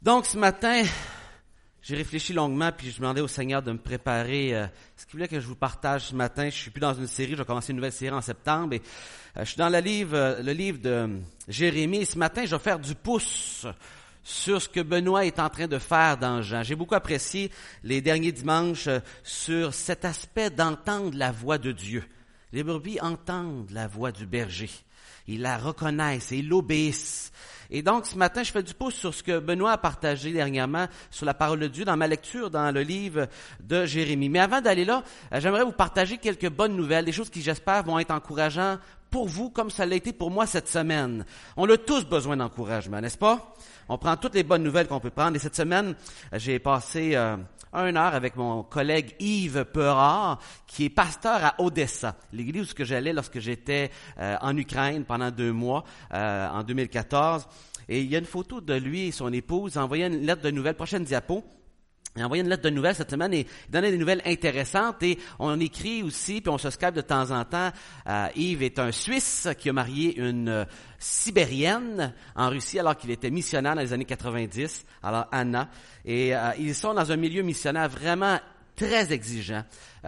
Donc, ce matin, j'ai réfléchi longuement, puis je demandais au Seigneur de me préparer ce qu'il voulait que je vous partage ce matin. Je suis plus dans une série, je vais commencer une nouvelle série en septembre, et je suis dans le livre de Jérémie, et ce matin, je vais faire du pouce sur ce que Benoît est en train de faire dans Jean. J'ai beaucoup apprécié les derniers dimanches sur cet aspect d'entendre la voix de Dieu. Les brebis entendent la voix du berger. Ils la reconnaissent et ils l'obéissent. Et donc, ce matin, je fais du pouce sur ce que Benoît a partagé dernièrement sur la parole de Dieu dans ma lecture dans le livre de Jérémie. Mais avant d'aller là, j'aimerais vous partager quelques bonnes nouvelles, des choses qui, j'espère, vont être encourageantes pour vous comme ça l'a été pour moi cette semaine. On a tous besoin d'encouragement, n'est-ce pas? On prend toutes les bonnes nouvelles qu'on peut prendre. Et cette semaine, j'ai passé 1 heure avec mon collègue Yves Perard, qui est pasteur à Odessa, l'église où j'allais lorsque j'étais en Ukraine pendant 2 mois, en 2014. Et il y a une photo de lui et son épouse. Ils ont envoyé une lettre de nouvelles, prochaine diapo. Il a envoyé une lettre de nouvelles cette semaine et il donnait des nouvelles intéressantes. Et on écrit aussi, puis on se skype de temps en temps. Yves est un Suisse qui a marié une Sibérienne en Russie alors qu'il était missionnaire dans les années 90, alors Anna. Et ils sont dans un milieu missionnaire vraiment très exigeant.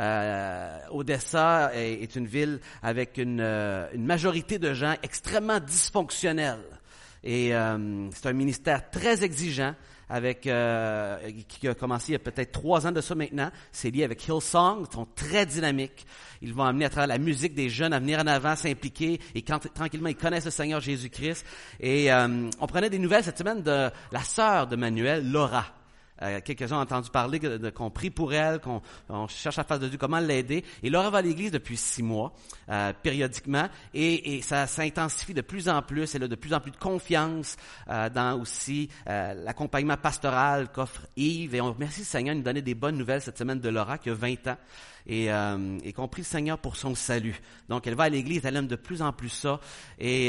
Odessa est une ville avec une majorité de gens extrêmement dysfonctionnels. Et c'est un ministère très exigeant qui a commencé il y a peut-être 3 ans de ça maintenant. C'est lié avec Hillsong, ils sont très dynamiques. Ils vont amener à travers la musique des jeunes à venir en avant, s'impliquer, et tranquillement, ils connaissent le Seigneur Jésus-Christ. Et on prenait des nouvelles cette semaine de la sœur de Manuel, Laura. Quelques-uns ont entendu parler qu'on prie pour elle, qu'on cherche à faire de Dieu comment l'aider. Et Laura va à l'église depuis 6 mois, périodiquement, et ça s'intensifie de plus en plus. Elle a de plus en plus de confiance dans aussi l'accompagnement pastoral qu'offre Yves. Et on remercie le Seigneur de nous donner des bonnes nouvelles cette semaine de Laura, qui a 20 ans. Et qu'on prie le Seigneur pour son salut. Donc, elle va à l'église, elle aime de plus en plus ça. Et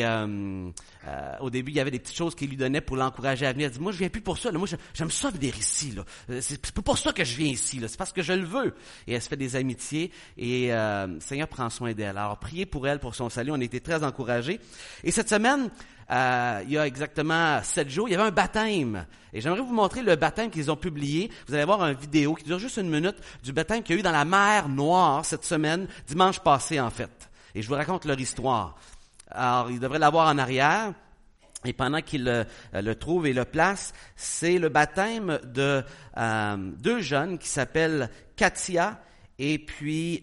au début, il y avait des petites choses qu'il lui donnait pour l'encourager à venir. Elle dit, moi, je viens plus pour ça. Là. Moi, j'aime ça venir ici. Là. C'est pas pour ça que je viens ici. Là. C'est parce que je le veux. Et elle se fait des amitiés. Et le Seigneur prend soin d'elle. Alors, priez pour elle, pour son salut. On a été très encouragés. Et cette semaine, il y a exactement 7 jours, il y avait un baptême. Et j'aimerais vous montrer le baptême qu'ils ont publié. Vous allez voir une vidéo qui dure juste 1 minute du baptême qu'il y a eu dans la mer Noire cette semaine, dimanche passé en fait. Et je vous raconte leur histoire. Alors, ils devraient l'avoir en arrière. Et pendant qu'ils le trouvent et le placent, c'est le baptême de 2 jeunes qui s'appellent Katia et puis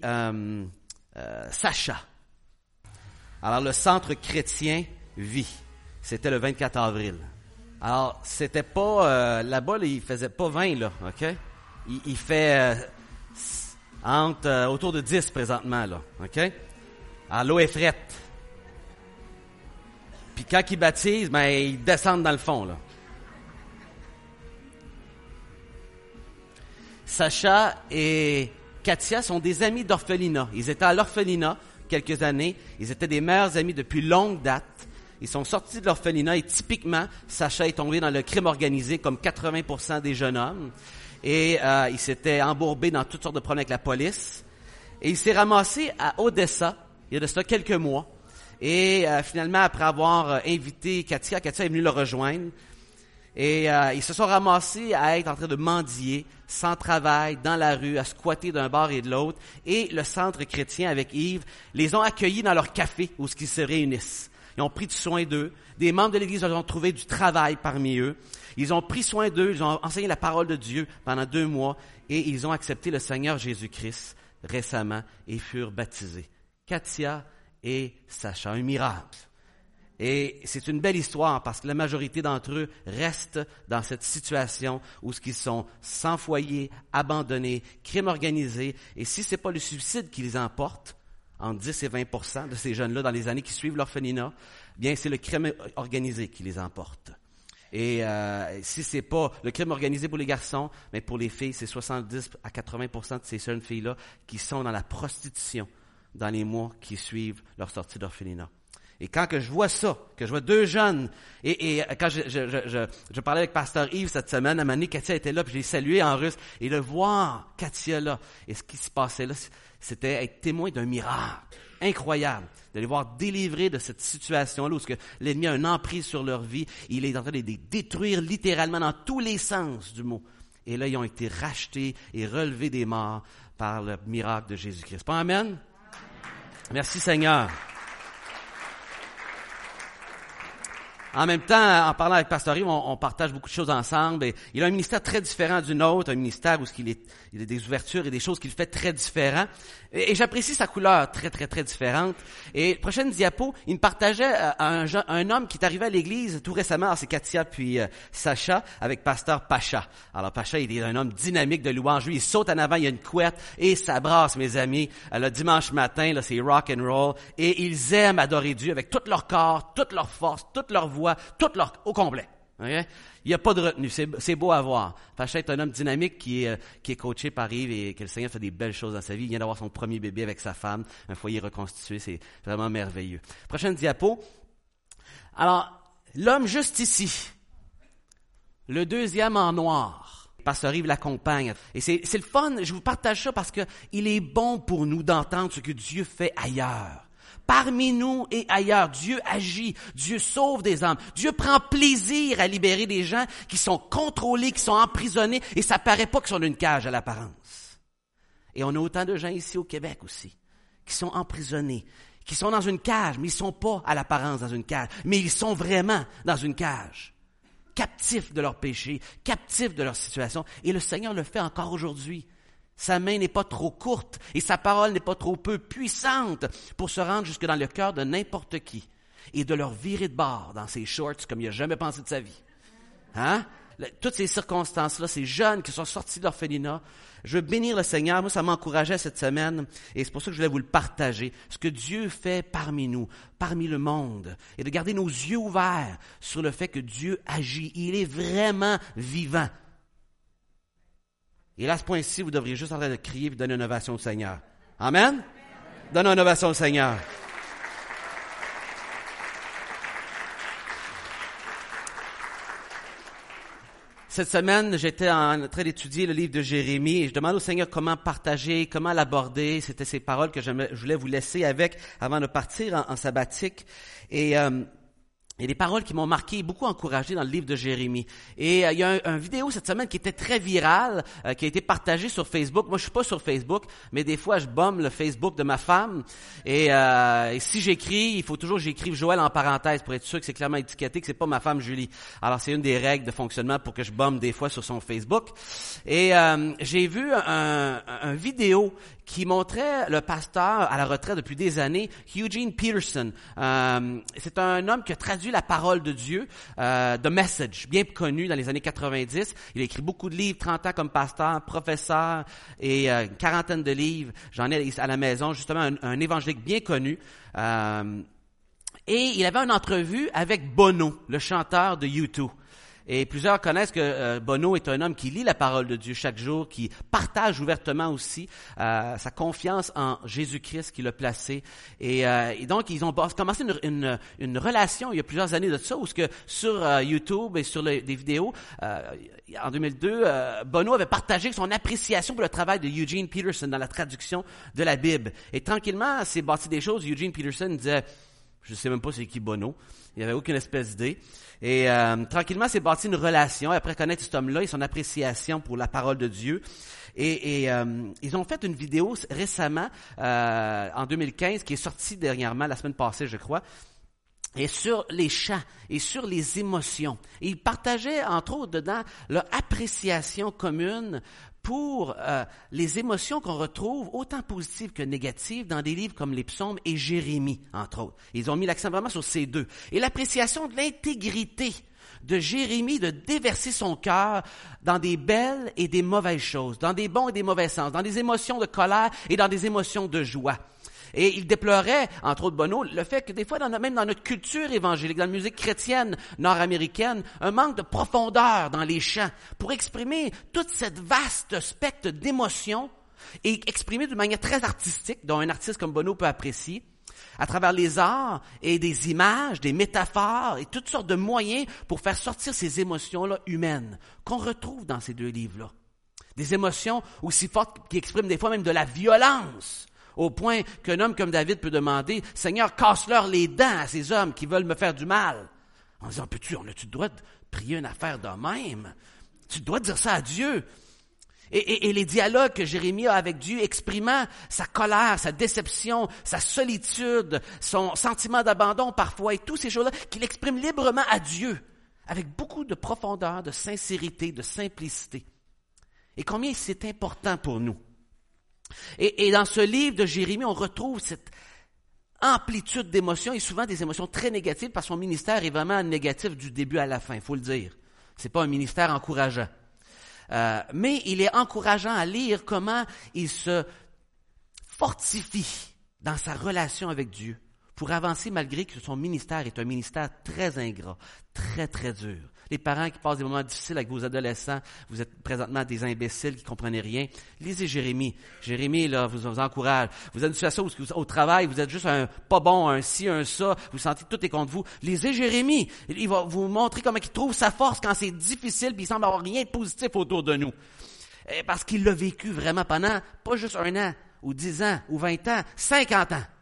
Sacha. Alors, le centre chrétien vit. C'était le 24 avril. Alors, c'était pas... là-bas, là, il faisait pas 20, là, OK? Il fait autour de 10 présentement, là, OK? Alors, l'eau est frette. Puis quand ils baptisent, ben, ils descendent dans le fond, là. Sacha et Katia sont des amis d'orphelinat. Ils étaient à l'orphelinat quelques années. Ils étaient des meilleurs amis depuis longue date. Ils sont sortis de l'orphelinat et typiquement, Sacha est tombé dans le crime organisé comme 80% des jeunes hommes. Et il s'était embourbé dans toutes sortes de problèmes avec la police. Et il s'est ramassé à Odessa, il y a de ça quelques mois. Et finalement, après avoir invité Katia est venue le rejoindre. Et ils se sont ramassés à être en train de mendier, sans travail, dans la rue, à squatter d'un bord et de l'autre. Et le centre chrétien avec Yves les ont accueillis dans leur café où ils se réunissent. Ils ont pris soin d'eux. Des membres de l'Église leur ont trouvé du travail parmi eux. Ils ont pris soin d'eux. Ils ont enseigné la parole de Dieu pendant 2 mois. Et ils ont accepté le Seigneur Jésus-Christ récemment et furent baptisés. Katia et Sacha, un miracle. Et c'est une belle histoire parce que la majorité d'entre eux restent dans cette situation où ils sont sans foyer, abandonnés, crime organisé. Et si c'est pas le suicide qui les emporte, entre 10 et 20% de ces jeunes-là dans les années qui suivent l'orphelinat, bien c'est le crime organisé qui les emporte. Et si c'est pas le crime organisé pour les garçons, mais pour les filles, c'est 70 à 80% de ces jeunes filles-là qui sont dans la prostitution dans les mois qui suivent leur sortie d'orphelinat. Et quand que je vois ça, que je vois 2 jeunes, et quand je parlais avec Pasteur Yves cette semaine, à un moment donné, Katia était là, puis je l'ai salué en russe, et le voir Katia là, et ce qui se passait là, c'était être témoin d'un miracle. incroyable de les voir délivrés de cette situation-là où l'ennemi a une emprise sur leur vie. Il est en train de les détruire littéralement dans tous les sens du mot. Et là, ils ont été rachetés et relevés des morts par le miracle de Jésus-Christ. Pas amen? Merci Seigneur. En même temps, en parlant avec Pasteur Yves, on partage beaucoup de choses ensemble. Et il a un ministère très différent du nôtre, un ministère où il a des ouvertures et des choses qu'il fait très différents. Et j'apprécie sa couleur très, très, très différente. Et prochaine diapo, il me partageait un homme qui est arrivé à l'église tout récemment. Alors, c'est Katia puis Sacha avec Pasteur Pacha. Alors, Pacha, il est un homme dynamique de louange. Lui, il saute en avant, il y a une couette et ça brasse, mes amis. Le dimanche matin, là, c'est rock and roll. Et ils aiment adorer Dieu avec tout leur corps, toute leur force, toute leur voix, au complet. Okay? Il n'y a pas de retenue. C'est beau à voir. Pacha est un homme dynamique qui est coaché par Yves et que le Seigneur fait des belles choses dans sa vie. Il vient d'avoir son premier bébé avec sa femme, un foyer reconstitué. C'est vraiment merveilleux. Prochaine diapo. Alors, l'homme juste ici. Le deuxième en noir. Pasteur Yves l'accompagne. Et c'est le fun. Je vous partage ça parce que il est bon pour nous d'entendre ce que Dieu fait ailleurs. Parmi nous et ailleurs, Dieu agit, Dieu sauve des âmes, Dieu prend plaisir à libérer des gens qui sont contrôlés, qui sont emprisonnés, et ça paraît pas qu'ils sont dans une cage à l'apparence. Et on a autant de gens ici au Québec aussi, qui sont emprisonnés, qui sont dans une cage, mais ils sont pas à l'apparence dans une cage, mais ils sont vraiment dans une cage, captifs de leur péché, captifs de leur situation, et le Seigneur le fait encore aujourd'hui. Sa main n'est pas trop courte et sa parole n'est pas trop peu puissante pour se rendre jusque dans le cœur de n'importe qui et de leur virer de bord dans ses shorts comme il n'a jamais pensé de sa vie. Hein? Toutes ces circonstances-là, ces jeunes qui sont sortis de l'orphelinat, je veux bénir le Seigneur. Moi, ça m'encourageait cette semaine et c'est pour ça que je voulais vous le partager. Ce que Dieu fait parmi nous, parmi le monde, et de garder nos yeux ouverts sur le fait que Dieu agit. Il est vraiment vivant. Et là, à ce point-ci, vous devriez juste en train de crier et donner une ovation au Seigneur. Amen? Donnez une ovation au Seigneur. Cette semaine, j'étais en train d'étudier le livre de Jérémie et je demande au Seigneur comment partager, comment l'aborder. C'était ces paroles que je voulais vous laisser avec avant de partir en sabbatique. Et des paroles qui m'ont marqué et beaucoup encouragé dans le livre de Jérémie. Et il y a une vidéo cette semaine qui était très virale, qui a été partagée sur Facebook. Moi, je suis pas sur Facebook, mais des fois, je bombe le Facebook de ma femme. Et si j'écris, il faut toujours que j'écrive Joël en parenthèse pour être sûr que c'est clairement étiqueté que c'est pas ma femme Julie. Alors, c'est une des règles de fonctionnement pour que je bombe des fois sur son Facebook. Et j'ai vu un vidéo qui montrait le pasteur à la retraite depuis des années, Eugene Peterson. C'est un homme qui a traduit la parole de Dieu, The Message, bien connu dans les années 90. Il a écrit beaucoup de livres, 30 ans comme pasteur, professeur et une quarantaine de livres. J'en ai à la maison, justement, un évangélique bien connu. Et il avait une entrevue avec Bono, le chanteur de U2. Et plusieurs connaissent que Bono est un homme qui lit la parole de Dieu chaque jour, qui partage ouvertement aussi sa confiance en Jésus-Christ qui l'a placé. Et donc, ils ont commencé une relation il y a plusieurs années de ça, où sur YouTube et sur des vidéos, en 2002, Bono avait partagé son appréciation pour le travail de Eugene Peterson dans la traduction de la Bible. Et tranquillement, c'est bâti des choses. Eugene Peterson disait, je sais même pas c'est qui Bono. Il n'y avait aucune espèce d'idée. Et tranquillement, c'est bâti une relation après connaître cet homme-là et son appréciation pour la parole de Dieu. Et ils ont fait une vidéo récemment, en 2015, qui est sortie dernièrement, la semaine passée, je crois, et sur les chants et sur les émotions. Et ils partageaient, entre autres, dedans, leur appréciation commune pour les émotions qu'on retrouve, autant positives que négatives, dans des livres comme les Psaumes et Jérémie, entre autres. Ils ont mis l'accent vraiment sur ces deux. Et l'appréciation de l'intégrité de Jérémie de déverser son cœur dans des belles et des mauvaises choses, dans des bons et des mauvais sens, dans des émotions de colère et dans des émotions de joie. Et il déplorait, entre autres Bono, le fait que des fois, même dans notre culture évangélique, dans la musique chrétienne nord-américaine, un manque de profondeur dans les chants pour exprimer toute cette vaste spectre d'émotions et exprimer d'une manière très artistique, dont un artiste comme Bono peut apprécier, à travers les arts et des images, des métaphores et toutes sortes de moyens pour faire sortir ces émotions-là humaines qu'on retrouve dans ces deux livres-là. Des émotions aussi fortes qui expriment des fois même de la violence Au point qu'un homme comme David peut demander, « Seigneur, casse-leur les dents à ces hommes qui veulent me faire du mal. » En disant, on a-tu le droit de prier une affaire de même? Tu dois dire ça à Dieu. Et les dialogues que Jérémie a avec Dieu, exprimant sa colère, sa déception, sa solitude, son sentiment d'abandon parfois, et toutes ces choses-là, qu'il exprime librement à Dieu, avec beaucoup de profondeur, de sincérité, de simplicité. Et combien c'est important pour nous. Et dans ce livre de Jérémie, on retrouve cette amplitude d'émotions, et souvent des émotions très négatives, parce que son ministère est vraiment négatif du début à la fin, il faut le dire. C'est pas un ministère encourageant. Mais il est encourageant à lire comment il se fortifie dans sa relation avec Dieu pour avancer malgré que son ministère est un ministère très ingrat, très, très dur. Les parents qui passent des moments difficiles avec vos adolescents, vous êtes présentement des imbéciles qui ne comprenez rien. Lisez Jérémie. Jérémie, là, vous encourage. Vous avez une situation où au travail, vous êtes juste un pas bon, un ci, un ça, vous sentez que tout est contre vous. Lisez Jérémie. Il va vous montrer comment il trouve sa force quand c'est difficile, puis il semble avoir rien de positif autour de nous. Parce qu'il l'a vécu vraiment pendant, pas juste 1 an, ou 10 ans, ou 20 ans, 50 ans.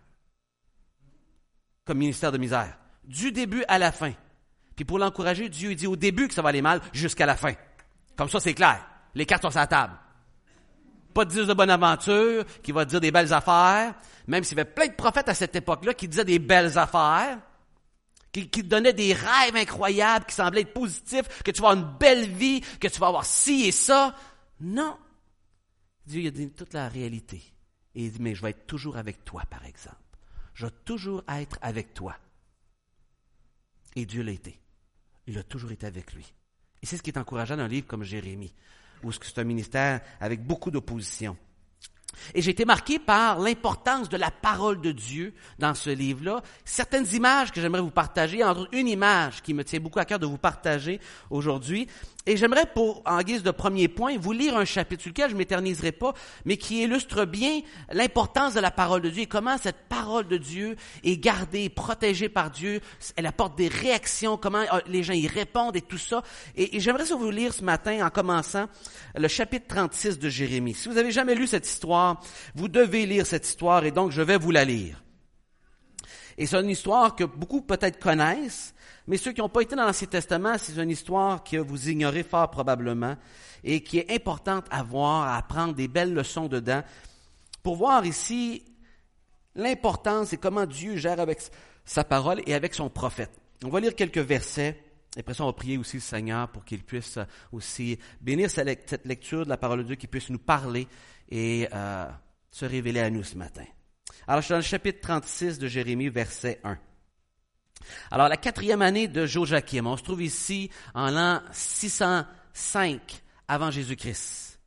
Comme ministère de misère. Du début à la fin. Puis pour l'encourager, Dieu dit au début que ça va aller mal jusqu'à la fin. Comme ça, c'est clair. Les cartes sont sur la table. Pas de 10 de bonne aventure, qui va dire des belles affaires, même s'il y avait plein de prophètes à cette époque-là qui disaient des belles affaires, qui donnaient des rêves incroyables, qui semblaient être positifs, que tu vas avoir une belle vie, que tu vas avoir ci et ça. Non. Dieu il a dit toute la réalité. Et il dit, mais je vais être toujours avec toi, par exemple. Je vais toujours être avec toi. Et Dieu l'a été. Il a toujours été avec lui. Et c'est ce qui est encourageant dans un livre comme Jérémie, où c'est un ministère avec beaucoup d'opposition. Et j'ai été marqué par l'importance de la parole de Dieu dans ce livre-là. Certaines images que j'aimerais vous partager, entre autres une image qui me tient beaucoup à cœur de vous partager aujourd'hui. Et j'aimerais, en guise de premier point, vous lire un chapitre sur lequel je ne m'éterniserai pas, mais qui illustre bien l'importance de la parole de Dieu et comment cette parole de Dieu est gardée, protégée par Dieu. Elle apporte des réactions, comment les gens y répondent et tout ça. Et j'aimerais ça vous lire ce matin, en commençant, le chapitre 36 de Jérémie. Si vous n'avez jamais lu cette histoire, vous devez lire cette histoire et donc je vais vous la lire. Et c'est une histoire que beaucoup peut-être connaissent, mais ceux qui n'ont pas été dans l'Ancien Testament, c'est une histoire que vous ignorez fort probablement et qui est importante à voir, à apprendre des belles leçons dedans pour voir ici l'importance et comment Dieu gère avec sa parole et avec son prophète. On va lire quelques versets et après ça on va prier aussi le Seigneur pour qu'il puisse aussi bénir cette lecture de la parole de Dieu, qu'il puisse nous parler et se révéler à nous ce matin. Alors je suis dans le chapitre 36 de Jérémie, verset 1. Alors, la 4e année de Joachim, on se trouve ici en l'an 605 avant Jésus-Christ.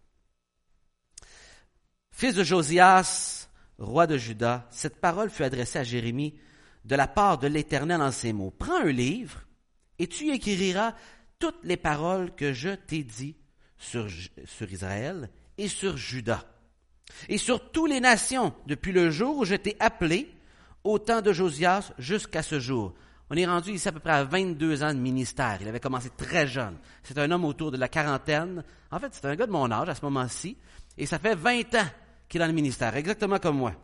Fils de Josias, roi de Juda, cette parole fut adressée à Jérémie de la part de l'Éternel en ces mots. Prends un livre et tu y écriras toutes les paroles que je t'ai dites sur Israël et sur Juda et sur toutes les nations depuis le jour où je t'ai appelé au temps de Josias jusqu'à ce jour. On est rendu ici à peu près à 22 ans de ministère. Il avait commencé très jeune. C'est un homme autour de la quarantaine. En fait, c'est un gars de mon âge à ce moment-ci. Et ça fait 20 ans qu'il est dans le ministère, exactement comme moi.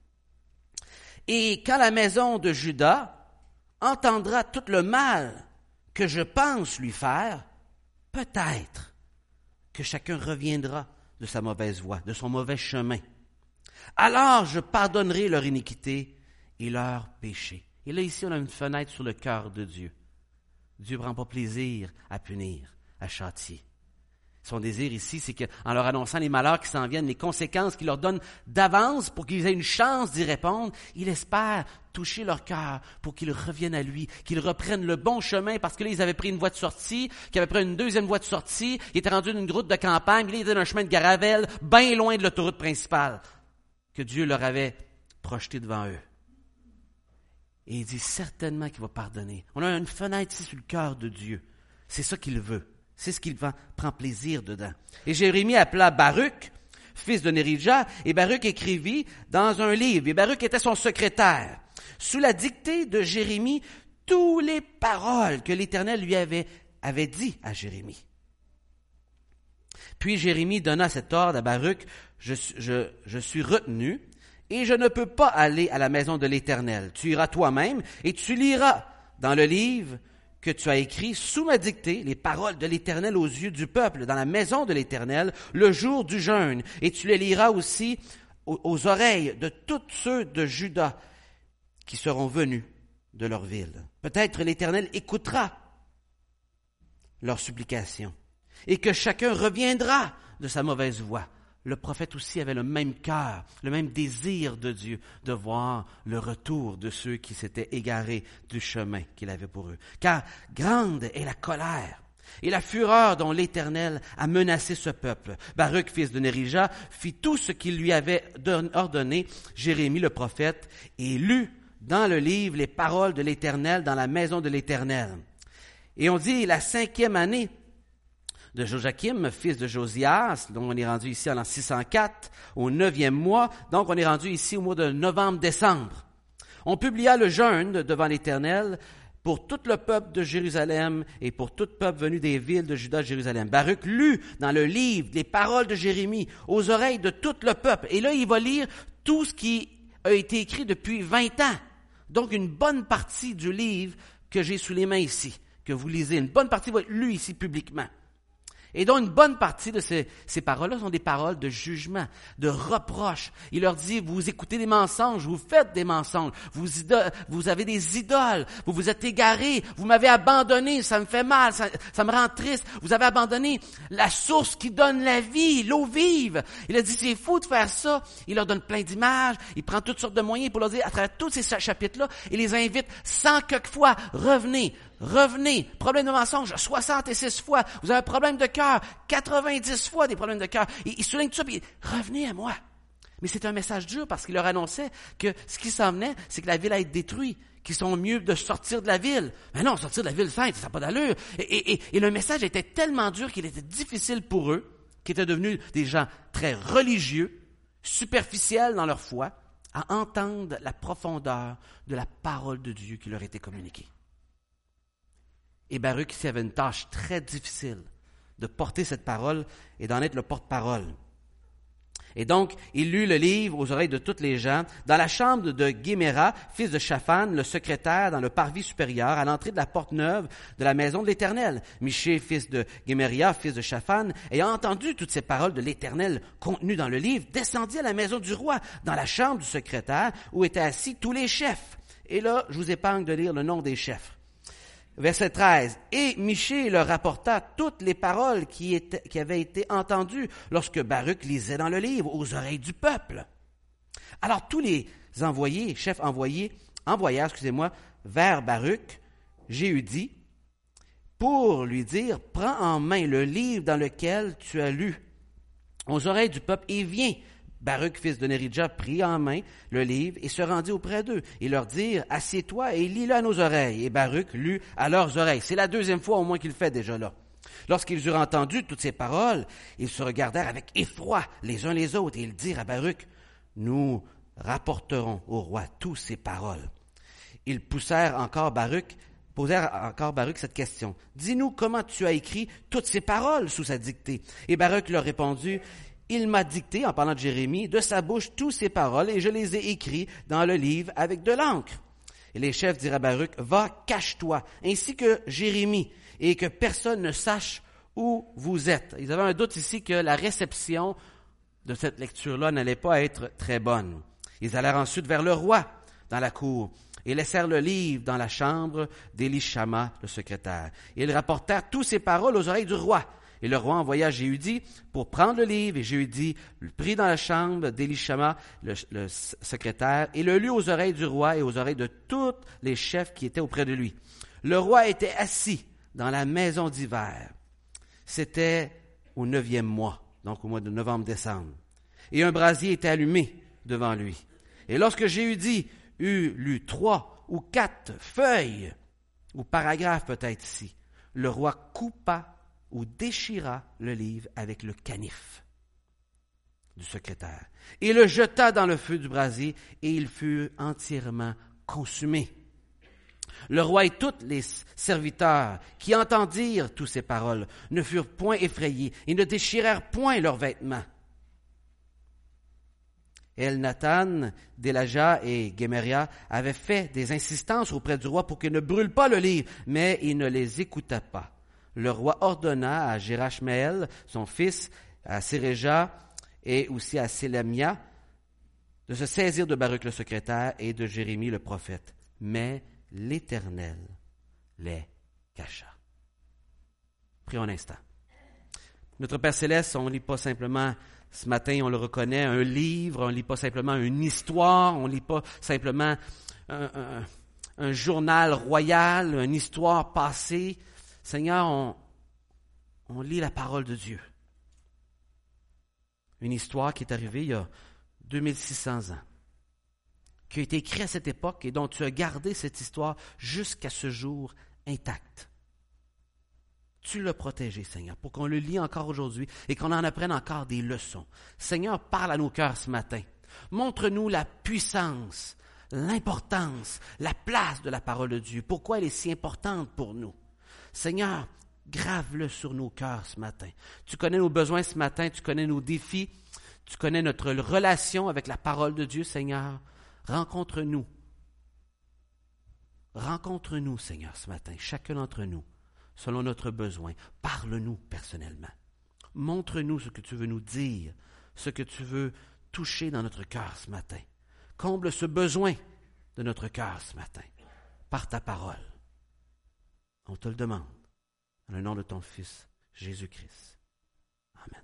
Et quand la maison de Juda entendra tout le mal que je pense lui faire, peut-être que chacun reviendra de sa mauvaise voie, de son mauvais chemin. Alors je pardonnerai leur iniquité et leur péché. Et là, ici, on a une fenêtre sur le cœur de Dieu. Dieu ne prend pas plaisir à punir, à châtier. Son désir ici, c'est qu'en leur annonçant les malheurs qui s'en viennent, les conséquences qu'il leur donne d'avance pour qu'ils aient une chance d'y répondre, il espère toucher leur cœur pour qu'ils reviennent à lui, qu'ils reprennent le bon chemin, parce que là, ils avaient pris une voie de sortie, qu'ils avaient pris une deuxième voie de sortie, ils étaient rendus d'une route de campagne, puis là, ils étaient dans un chemin de Garavelle, bien loin de l'autoroute principale, que Dieu leur avait projeté devant eux. Et il dit certainement qu'il va pardonner. On a une fenêtre ici sur le cœur de Dieu. C'est ça qu'il veut. C'est ce qu'il prend plaisir dedans. Et Jérémie appela Baruch, fils de Nérijah, et Baruch écrivit dans un livre. Et Baruch était son secrétaire. Sous la dictée de Jérémie, toutes les paroles que l'Éternel lui avait dit à Jérémie. Puis Jérémie donna cet ordre à Baruch, je suis retenu, et je ne peux pas aller à la maison de l'Éternel. Tu iras toi-même et tu liras dans le livre que tu as écrit sous ma dictée les paroles de l'Éternel aux yeux du peuple dans la maison de l'Éternel le jour du jeûne, et tu les liras aussi aux oreilles de tous ceux de Juda qui seront venus de leur ville. Peut-être l'Éternel écoutera leurs supplications et que chacun reviendra de sa mauvaise voie. Le prophète aussi avait le même cœur, le même désir de Dieu, de voir le retour de ceux qui s'étaient égarés du chemin qu'il avait pour eux. Car grande est la colère et la fureur dont l'Éternel a menacé ce peuple. Baruch, fils de Nérija, fit tout ce qu'il lui avait ordonné, Jérémie le prophète, et lut dans le livre les paroles de l'Éternel dans la maison de l'Éternel. Et on dit la 5e année de Joachim, fils de Josias, donc on est rendu ici en l'an 604, au 9e mois, donc on est rendu ici au mois de novembre-décembre. On publia le jeûne devant l'Éternel pour tout le peuple de Jérusalem et pour tout peuple venu des villes de Juda et de Jérusalem. Baruch lut dans le livre les paroles de Jérémie aux oreilles de tout le peuple. Et là, il va lire tout ce qui a été écrit depuis 20 ans. Donc, une bonne partie du livre que j'ai sous les mains ici, que vous lisez, une bonne partie va être lue ici publiquement. Et donc, une bonne partie de ces paroles-là sont des paroles de jugement, de reproche. Il leur dit, vous écoutez des mensonges, vous faites des mensonges, vous avez des idoles, vous vous êtes égarés, vous m'avez abandonné, ça me fait mal, ça me rend triste. Vous avez abandonné la source qui donne la vie, l'eau vive. Il a dit, c'est fou de faire ça. Il leur donne plein d'images, il prend toutes sortes de moyens pour leur dire, à travers tous ces chapitres-là, il les invite 100 quelquefois, revenez, problème de mensonge, 66 fois, vous avez un problème de cœur, 90 fois des problèmes de cœur. Il souligne tout ça, puis revenez à moi. Mais c'est un message dur parce qu'il leur annonçait que ce qui s'en venait, c'est que la ville allait être détruite, qu'ils sont mieux de sortir de la ville. Mais non, sortir de la ville sainte, ça n'a pas d'allure. Et le message était tellement dur qu'il était difficile pour eux, qui étaient devenus des gens très religieux, superficiels dans leur foi, à entendre la profondeur de la parole de Dieu qui leur était communiquée. Et Baruch ici avait une tâche très difficile de porter cette parole et d'en être le porte-parole. Et donc, il lut le livre aux oreilles de toutes les gens dans la chambre de Guéméra, fils de Shaphan, le secrétaire dans le parvis supérieur, à l'entrée de la porte neuve de la maison de l'Éternel. Michée, fils de Guéméria, fils de Shaphan, ayant entendu toutes ces paroles de l'Éternel contenues dans le livre, descendit à la maison du roi, dans la chambre du secrétaire, où étaient assis tous les chefs. Et là, je vous épargne de lire le nom des chefs. Verset 13. Et Michée leur rapporta toutes les paroles qui avaient été entendues lorsque Baruch lisait dans le livre aux oreilles du peuple. Alors tous les chefs envoyèrent, vers Baruch, Jéhudi, pour lui dire, prends en main le livre dans lequel tu as lu aux oreilles du peuple et viens. Baruch, fils de Nérija, prit en main le livre et se rendit auprès d'eux et leur dirent, assieds-toi et lis-le à nos oreilles. Et Baruch lut à leurs oreilles. C'est la 2e fois au moins qu'il le fait déjà là. Lorsqu'ils eurent entendu toutes ces paroles, ils se regardèrent avec effroi les uns les autres et ils dirent à Baruch, nous rapporterons au roi toutes ces paroles. Ils posèrent encore Baruch cette question. Dis-nous comment tu as écrit toutes ces paroles sous sa dictée. Et Baruch leur répondit, il m'a dicté, en parlant de Jérémie, de sa bouche toutes ces paroles, et je les ai écrites dans le livre avec de l'encre. Et les chefs dirent à Baruch, va, cache-toi, ainsi que Jérémie, et que personne ne sache où vous êtes. Ils avaient un doute ici que la réception de cette lecture-là n'allait pas être très bonne. Ils allèrent ensuite vers le roi, dans la cour, et laissèrent le livre dans la chambre d'Élishama, le secrétaire. Et ils rapportèrent toutes ces paroles aux oreilles du roi. Et le roi envoya Jéhudi pour prendre le livre, et Jéhudi le prit dans la chambre d'Élishama, le secrétaire, et le lut aux oreilles du roi et aux oreilles de tous les chefs qui étaient auprès de lui. Le roi était assis dans la maison d'hiver. C'était au 9e mois, donc au mois de novembre-décembre. Et un brasier était allumé devant lui. Et lorsque Jéhudi eut lu 3 ou 4 feuilles, ou paragraphes peut-être ici, le roi coupa ou déchira le livre avec le canif du secrétaire, et le jeta dans le feu du brasier, et il fut entièrement consumé. Le roi et tous les serviteurs qui entendirent toutes ces paroles ne furent point effrayés et ne déchirèrent point leurs vêtements. Elnathan, Delaja et Gemeria avaient fait des insistances auprès du roi pour qu'il ne brûle pas le livre, mais il ne les écouta pas. Le roi ordonna à Jérachmeel, son fils, à Séréja et aussi à Sélamia de se saisir de Baruch le secrétaire et de Jérémie le prophète. Mais l'Éternel les cacha. Prions un instant. Notre Père Céleste, on ne lit pas simplement, ce matin, on le reconnaît, un livre, on ne lit pas simplement une histoire, on ne lit pas simplement un journal royal, une histoire passée. Seigneur, on lit la parole de Dieu. Une histoire qui est arrivée il y a 2600 ans, qui a été écrite à cette époque et dont tu as gardé cette histoire jusqu'à ce jour intacte. Tu l'as protégé, Seigneur, pour qu'on le lit encore aujourd'hui et qu'on en apprenne encore des leçons. Seigneur, parle à nos cœurs ce matin. Montre-nous la puissance, l'importance, la place de la parole de Dieu. Pourquoi elle est si importante pour nous. Seigneur, grave-le sur nos cœurs ce matin. Tu connais nos besoins ce matin, tu connais nos défis, tu connais notre relation avec la parole de Dieu, Seigneur. Rencontre-nous. Rencontre-nous, Seigneur, ce matin, chacun d'entre nous, selon notre besoin. Parle-nous personnellement. Montre-nous ce que tu veux nous dire, ce que tu veux toucher dans notre cœur ce matin. Comble ce besoin de notre cœur ce matin, par ta parole. On te le demande, dans le nom de ton Fils, Jésus-Christ. Amen.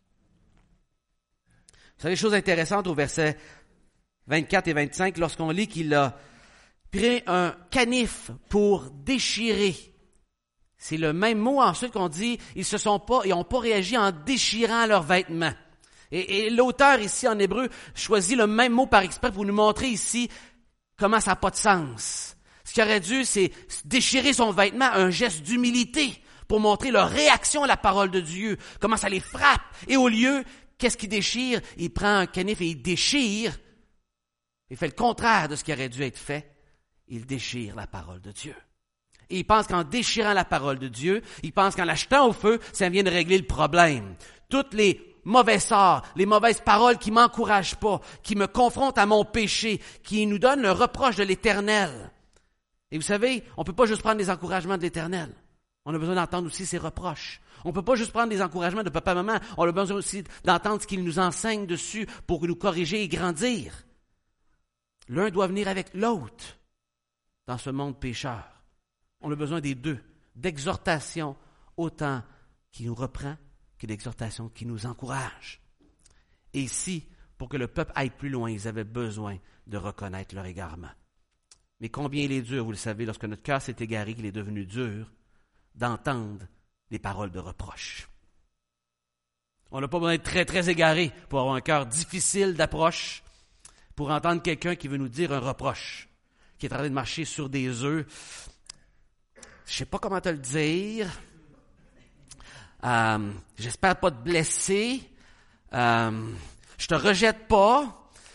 Vous savez, chose intéressante au verset 24 et 25, lorsqu'on lit qu'il a pris un canif pour déchirer. C'est le même mot ensuite qu'on dit, ils n'ont pas réagi en déchirant leurs vêtements. Et l'auteur ici en hébreu choisit le même mot par exprès pour nous montrer ici comment ça n'a pas de sens. Ce qu'il aurait dû, c'est déchirer son vêtement, un geste d'humilité pour montrer leur réaction à la parole de Dieu, comment ça les frappe. Et au lieu, qu'est-ce qu'il déchire? Il prend un canif et il déchire. Il fait le contraire de ce qui aurait dû être fait. Il déchire la parole de Dieu. Et il pense qu'en déchirant la parole de Dieu, il pense qu'en la jetant au feu, ça vient de régler le problème. Toutes les mauvais sorts, les mauvaises paroles qui m'encouragent pas, qui me confrontent à mon péché, qui nous donnent le reproche de l'Éternel. Et vous savez, on ne peut pas juste prendre les encouragements de l'Éternel. On a besoin d'entendre aussi ses reproches. On ne peut pas juste prendre les encouragements de papa, maman. On a besoin aussi d'entendre ce qu'il nous enseigne dessus pour nous corriger et grandir. L'un doit venir avec l'autre dans ce monde pécheur. On a besoin des deux, d'exhortation autant qui nous reprend que d'exhortation qui nous encourage. Et ici, pour que le peuple aille plus loin, ils avaient besoin de reconnaître leur égarement. Mais combien il est dur, vous le savez, lorsque notre cœur s'est égaré, qu'il est devenu dur, d'entendre des paroles de reproche. On n'a pas besoin d'être très, très égaré pour avoir un cœur difficile d'approche, pour entendre quelqu'un qui veut nous dire un reproche, qui est en train de marcher sur des œufs. Je ne sais pas comment te le dire. J'espère pas te blesser. Je te rejette pas.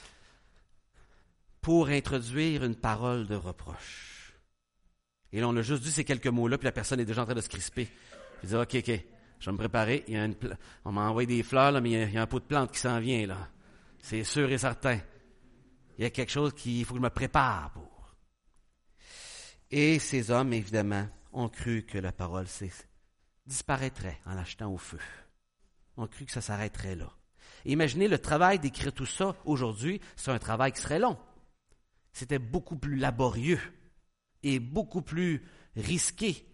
Pour introduire une parole de reproche. Et là, on a juste dit ces quelques mots-là, puis la personne est déjà en train de se crisper. Je dis, OK, je vais me préparer. On m'a envoyé des fleurs, là, mais il y a un pot de plante qui s'en vient, là. C'est sûr et certain. Il y a quelque chose qu'il faut que je me prépare pour. Et ces hommes, évidemment, ont cru que la parole disparaîtrait en la jetant au feu. Ont cru que ça s'arrêterait là. Et imaginez le travail d'écrire tout ça aujourd'hui, c'est un travail qui serait long. C'était beaucoup plus laborieux et beaucoup plus risqué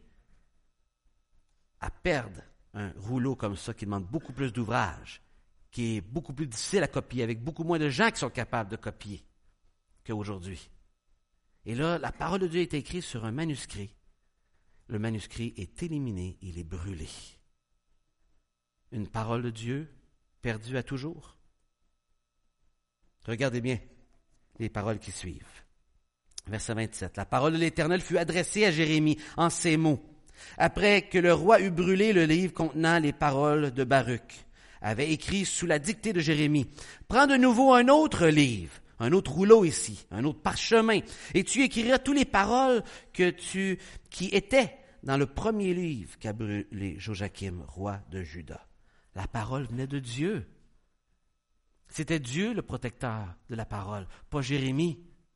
à perdre un rouleau comme ça qui demande beaucoup plus d'ouvrage, qui est beaucoup plus difficile à copier, avec beaucoup moins de gens qui sont capables de copier qu'aujourd'hui. Et là, la parole de Dieu est écrite sur un manuscrit. Le manuscrit est éliminé, il est brûlé. Une parole de Dieu perdue à toujours. Regardez bien les paroles qui suivent. Verset 27. La parole de l'Éternel fut adressée à Jérémie en ces mots. Après que le roi eut brûlé le livre contenant les paroles de Baruch, avait écrit sous la dictée de Jérémie, « Prends de nouveau un autre livre, un autre rouleau ici, un autre parchemin, et tu écriras toutes les paroles qui étaient dans le premier livre qu'a brûlé Joachim, roi de Juda. » La parole venait de Dieu. C'était Dieu le protecteur de la parole, pas Jérémie.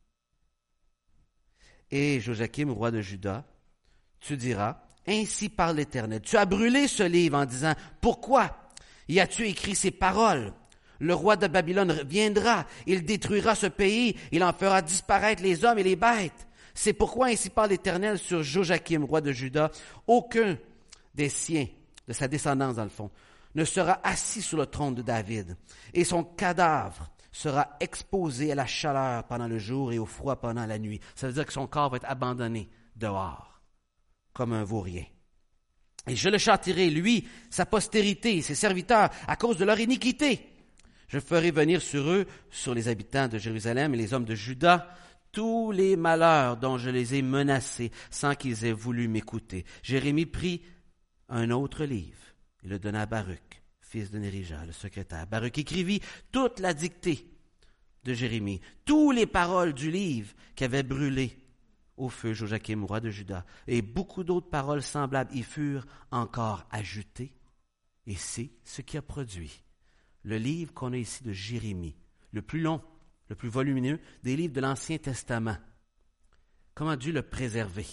Et Joachim, roi de Juda, tu diras, ainsi parle l'Éternel. Tu as brûlé ce livre en disant, pourquoi y as-tu écrit ces paroles? Le roi de Babylone viendra, il détruira ce pays, il en fera disparaître les hommes et les bêtes. C'est pourquoi ainsi parle l'Éternel sur Joachim, roi de Juda, aucun des siens, de sa descendance dans le fond, ne sera assis sur le trône de David, et son cadavre sera exposé à la chaleur pendant le jour et au froid pendant la nuit. Ça veut dire que son corps va être abandonné dehors, comme un vaurien. Et je le châtirai, lui, sa postérité, ses serviteurs, à cause de leur iniquité. Je ferai venir sur eux, sur les habitants de Jérusalem et les hommes de Juda, tous les malheurs dont je les ai menacés sans qu'ils aient voulu m'écouter. Jérémie prit un autre livre et le donna à Baruch, fils de Nérija, le secrétaire. Baruch écrivit toute la dictée de Jérémie, toutes les paroles du livre qu'avait brûlé au feu Joachim, roi de Juda, et beaucoup d'autres paroles semblables y furent encore ajoutées. Et c'est ce qui a produit le livre qu'on a ici de Jérémie, le plus long, le plus volumineux des livres de l'Ancien Testament. Comment Dieu l'a préservé?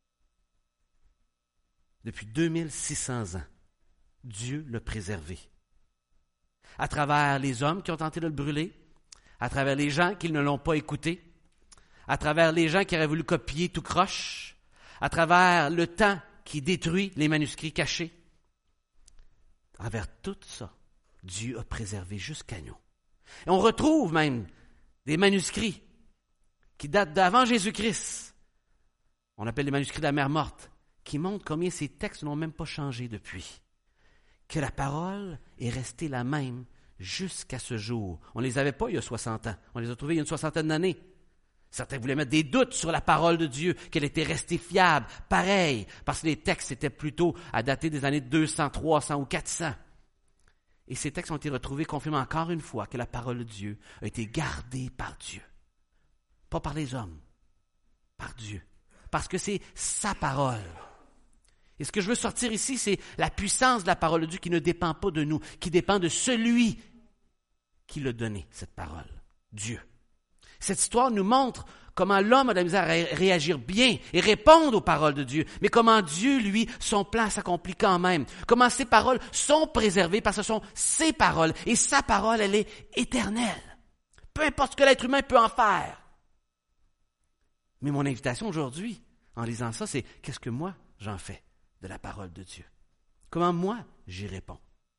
Depuis 2600 ans, Dieu l'a préservé. À travers les hommes qui ont tenté de le brûler, à travers les gens qui ne l'ont pas écouté, à travers les gens qui auraient voulu copier tout croche, à travers le temps qui détruit les manuscrits cachés. À travers tout ça, Dieu a préservé jusqu'à nous. Et on retrouve même des manuscrits qui datent d'avant Jésus-Christ. On appelle les manuscrits de la mer morte, qui montrent combien ces textes n'ont même pas changé depuis. Que la parole est restée la même jusqu'à ce jour. On ne les avait pas il y a 60 ans. On les a trouvés il y a une soixantaine d'années. Certains voulaient mettre des doutes sur la parole de Dieu, qu'elle était restée fiable, pareil, parce que les textes étaient plutôt à dater des années 200, 300 ou 400. Et ces textes ont été retrouvés, confirmant encore une fois que la parole de Dieu a été gardée par Dieu. Pas par les hommes, par Dieu. Parce que c'est sa parole. Et ce que je veux sortir ici, c'est la puissance de la parole de Dieu qui ne dépend pas de nous, qui dépend de celui qui l'a donné, cette parole, Dieu. Cette histoire nous montre comment l'homme a de la misère à réagir bien et répondre aux paroles de Dieu, mais comment Dieu, lui, son plan s'accomplit quand même. Comment ses paroles sont préservées parce que ce sont ses paroles et sa parole, elle est éternelle. Peu importe ce que l'être humain peut en faire. Mais mon invitation aujourd'hui, en lisant ça, c'est qu'est-ce que moi j'en fais de la parole de Dieu? Comment moi j'y réponds?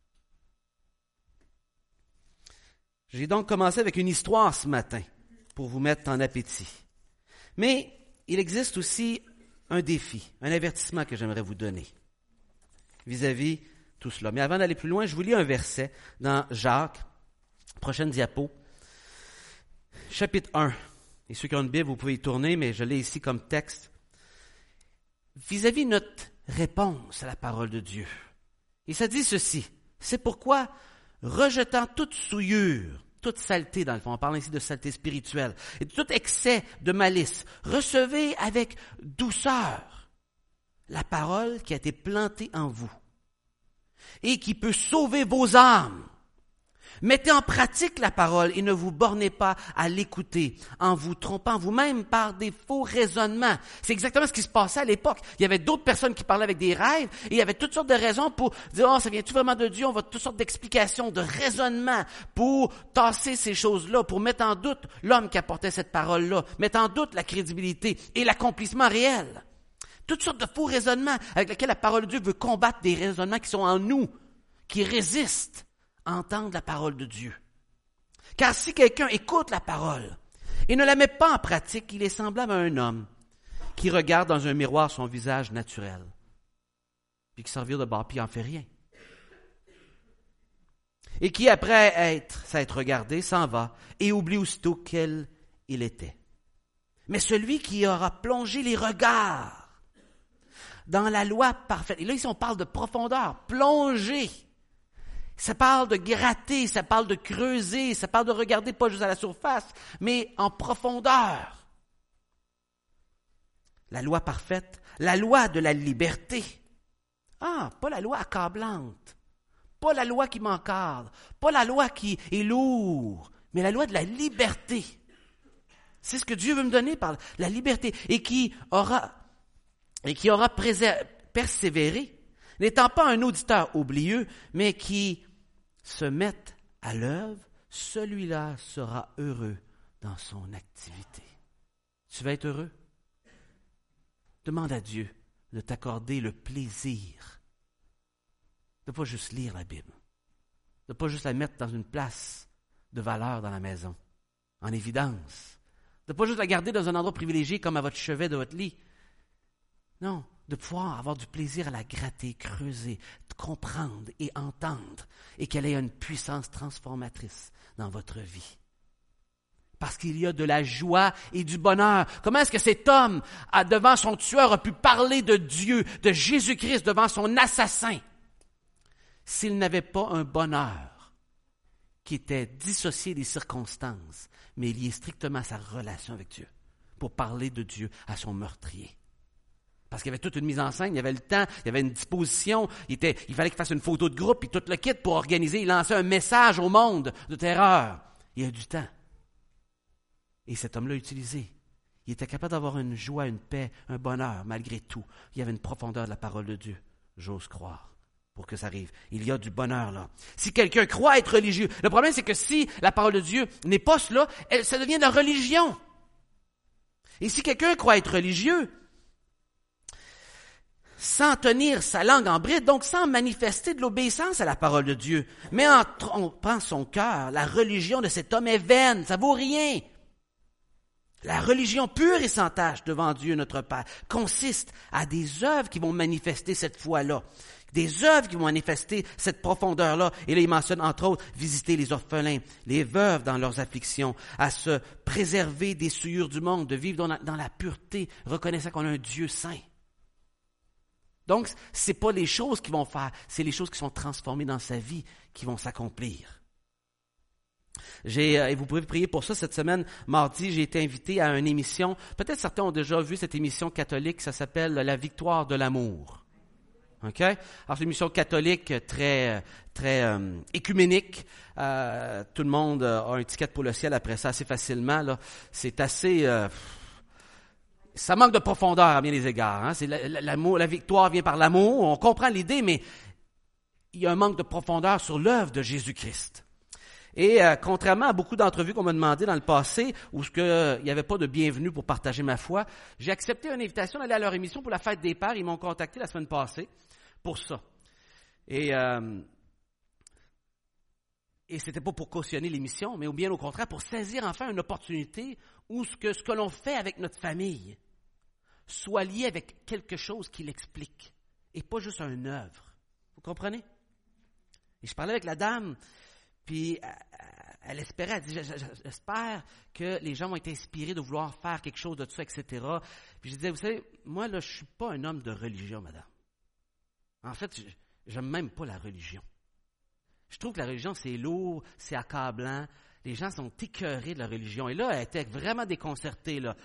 J'ai donc commencé avec une histoire ce matin pour vous mettre en appétit. Mais il existe aussi un défi, un avertissement que j'aimerais vous donner vis-à-vis tout cela. Mais avant d'aller plus loin, je vous lis un verset dans Jacques, prochaine diapo, chapitre 1. Et ceux qui ont une Bible, vous pouvez y tourner, mais je l'ai ici comme texte. Vis-à-vis notre réponse à la parole de Dieu. Et ça dit ceci, c'est pourquoi, rejetant toute souillure, toute saleté, dans le fond, on parle ici de saleté spirituelle, et tout excès de malice, recevez avec douceur la parole qui a été plantée en vous et qui peut sauver vos âmes. Mettez en pratique la parole et ne vous bornez pas à l'écouter en vous trompant vous-même par des faux raisonnements. C'est exactement ce qui se passait à l'époque. Il y avait d'autres personnes qui parlaient avec des rêves et il y avait toutes sortes de raisons pour dire « Oh, ça vient-tu vraiment de Dieu? » On va toutes sortes d'explications, de raisonnements pour tasser ces choses-là, pour mettre en doute l'homme qui apportait cette parole-là, mettre en doute la crédibilité et l'accomplissement réel. Toutes sortes de faux raisonnements avec lesquels la parole de Dieu veut combattre des raisonnements qui sont en nous, qui résistent à entendre la parole de Dieu. Car si quelqu'un écoute la parole et ne la met pas en pratique, il est semblable à un homme qui regarde dans un miroir son visage naturel, puis qui s'en vire de bord, puis il n'en fait rien. Et qui, après s'être regardé, s'en va et oublie aussitôt quel il était. Mais celui qui aura plongé les regards dans la loi parfaite, et là ici on parle de profondeur, plonger. Ça parle de gratter, ça parle de creuser, ça parle de regarder pas juste à la surface, mais en profondeur. La loi parfaite, la loi de la liberté. Ah, pas la loi accablante, pas la loi qui m'encadre, pas la loi qui est lourde, mais la loi de la liberté. C'est ce que Dieu veut me donner par la liberté et qui aura persévéré, n'étant pas un auditeur oublieux, mais qui se mette à l'œuvre, celui-là sera heureux dans son activité. Tu vas être heureux? Demande à Dieu de t'accorder le plaisir de ne pas juste lire la Bible, de ne pas juste la mettre dans une place de valeur dans la maison, en évidence, de ne pas juste la garder dans un endroit privilégié comme à votre chevet de votre lit. Non, de pouvoir avoir du plaisir à la gratter, creuser, comprendre et entendre, et qu'elle ait une puissance transformatrice dans votre vie. Parce qu'il y a de la joie et du bonheur. Comment est-ce que cet homme, devant son tueur, a pu parler de Dieu, de Jésus-Christ, devant son assassin, s'il n'avait pas un bonheur qui était dissocié des circonstances, mais lié strictement à sa relation avec Dieu, pour parler de Dieu à son meurtrier? Parce qu'il y avait toute une mise en scène, il y avait le temps, il y avait une disposition, il fallait qu'il fasse une photo de groupe, puis tout le kit pour organiser, il lançait un message au monde de terreur. Il y a du temps. Et cet homme l'a utilisé. Il était capable d'avoir une joie, une paix, un bonheur, malgré tout. Il y avait une profondeur de la parole de Dieu, j'ose croire, pour que ça arrive. Il y a du bonheur là. Si quelqu'un croit être religieux, le problème c'est que si la parole de Dieu n'est pas cela, ça devient de la religion. Et si quelqu'un croit être religieux, sans tenir sa langue en bride, donc sans manifester de l'obéissance à la parole de Dieu, mais en trompant son cœur, la religion de cet homme est vaine, ça vaut rien. La religion pure et sans tache devant Dieu notre Père consiste à des œuvres qui vont manifester cette foi-là, des œuvres qui vont manifester cette profondeur-là. Et là, il mentionne entre autres visiter les orphelins, les veuves dans leurs afflictions, à se préserver des souillures du monde, de vivre dans la pureté, reconnaissant qu'on a un Dieu saint. Donc, ce n'est pas les choses qui vont faire, c'est les choses qui sont transformées dans sa vie qui vont s'accomplir. Et vous pouvez prier pour ça cette semaine. Mardi, j'ai été invité à une émission. Peut-être certains ont déjà vu cette émission catholique. Ça s'appelle La victoire de l'amour. OK? Alors, c'est une émission catholique très écuménique. Tout le monde a un ticket pour le ciel après ça assez facilement. Là. C'est assez... ça manque de profondeur à bien des égards. Hein? C'est l'amour, la victoire vient par l'amour. On comprend l'idée, mais il y a un manque de profondeur sur l'œuvre de Jésus-Christ. Et contrairement à beaucoup d'entrevues qu'on m'a demandé dans le passé, où il n'y avait pas de bienvenue pour partager ma foi, j'ai accepté une invitation d'aller à leur émission pour la fête des pères. Ils m'ont contacté la semaine passée pour ça. Et c'était pas pour cautionner l'émission, mais bien au contraire, pour saisir enfin une opportunité où ce que l'on fait avec notre famille soit lié avec quelque chose qui l'explique, et pas juste une œuvre. Vous comprenez? Et je parlais avec la dame, puis elle espérait, elle dit, j'espère que les gens vont être inspirés de vouloir faire quelque chose de ça, etc. Puis je disais, vous savez, moi, là, je suis pas un homme de religion, madame. En fait, j'aime même pas la religion. Je trouve que la religion, c'est lourd, c'est accablant. Les gens sont écœurés de la religion. Et là, elle était vraiment déconcertée, là.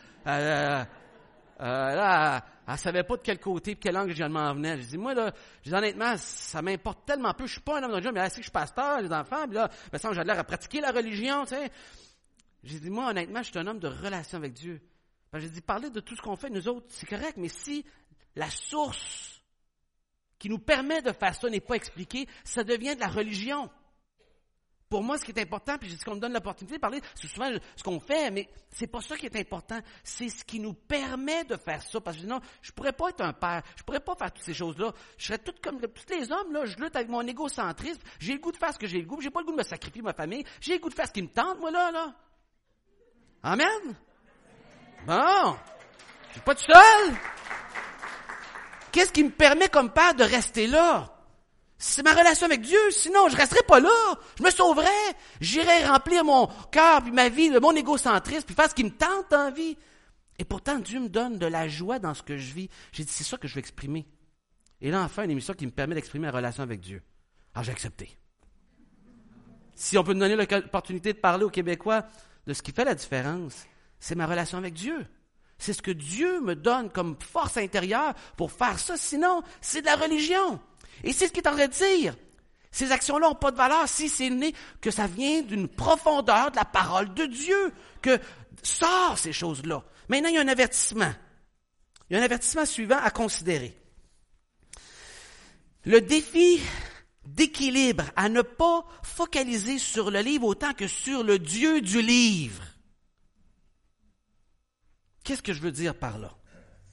Là, elle savait pas de quel côté, de quel angle je m'en venais. Je dis, moi, là, honnêtement, ça m'importe tellement peu. Je suis pas un homme de religion, mais elle sait que je suis pasteur, les enfants, puis là, me semble que j'ai l'air à pratiquer la religion, tu sais. J'ai dit, moi, honnêtement, je suis un homme de relation avec Dieu. J'ai dit, parler de tout ce qu'on fait, nous autres, c'est correct, mais si la source qui nous permet de faire ça n'est pas expliquée, ça devient de la religion. Pour moi, ce qui est important, puis ce qu'on me donne l'opportunité de parler, c'est souvent ce qu'on fait, mais c'est pas ça qui est important. C'est ce qui nous permet de faire ça. Parce que sinon, je pourrais pas être un père. Je pourrais pas faire toutes ces choses-là. Je serais tout comme tous les hommes, là. Je lutte avec mon égocentrisme. J'ai le goût de faire ce que j'ai le goût. J'ai pas le goût de me sacrifier ma famille. J'ai le goût de faire ce qui me tente, moi, là. Amen? Bon. Je suis pas tout seul. Qu'est-ce qui me permet comme père de rester là? C'est ma relation avec Dieu, sinon je resterais pas là. Je me sauverais. J'irais remplir mon cœur puis ma vie de mon égocentrisme puis faire ce qui me tente en vie. Et pourtant, Dieu me donne de la joie dans ce que je vis. J'ai dit, c'est ça que je veux exprimer. Et là, enfin, une émission qui me permet d'exprimer ma relation avec Dieu. Alors, j'ai accepté. Si on peut me donner l'opportunité de parler aux Québécois de ce qui fait la différence, c'est ma relation avec Dieu. C'est ce que Dieu me donne comme force intérieure pour faire ça. Sinon, c'est de la religion. Et c'est ce qu'il est en train de dire. Ces actions-là n'ont pas de valeur si c'est né que ça vient d'une profondeur de la parole de Dieu, que sort ces choses-là. Maintenant, il y a un avertissement. Il y a un avertissement suivant à considérer. Le défi d'équilibre à ne pas focaliser sur le livre autant que sur le Dieu du livre. Qu'est-ce que je veux dire par là?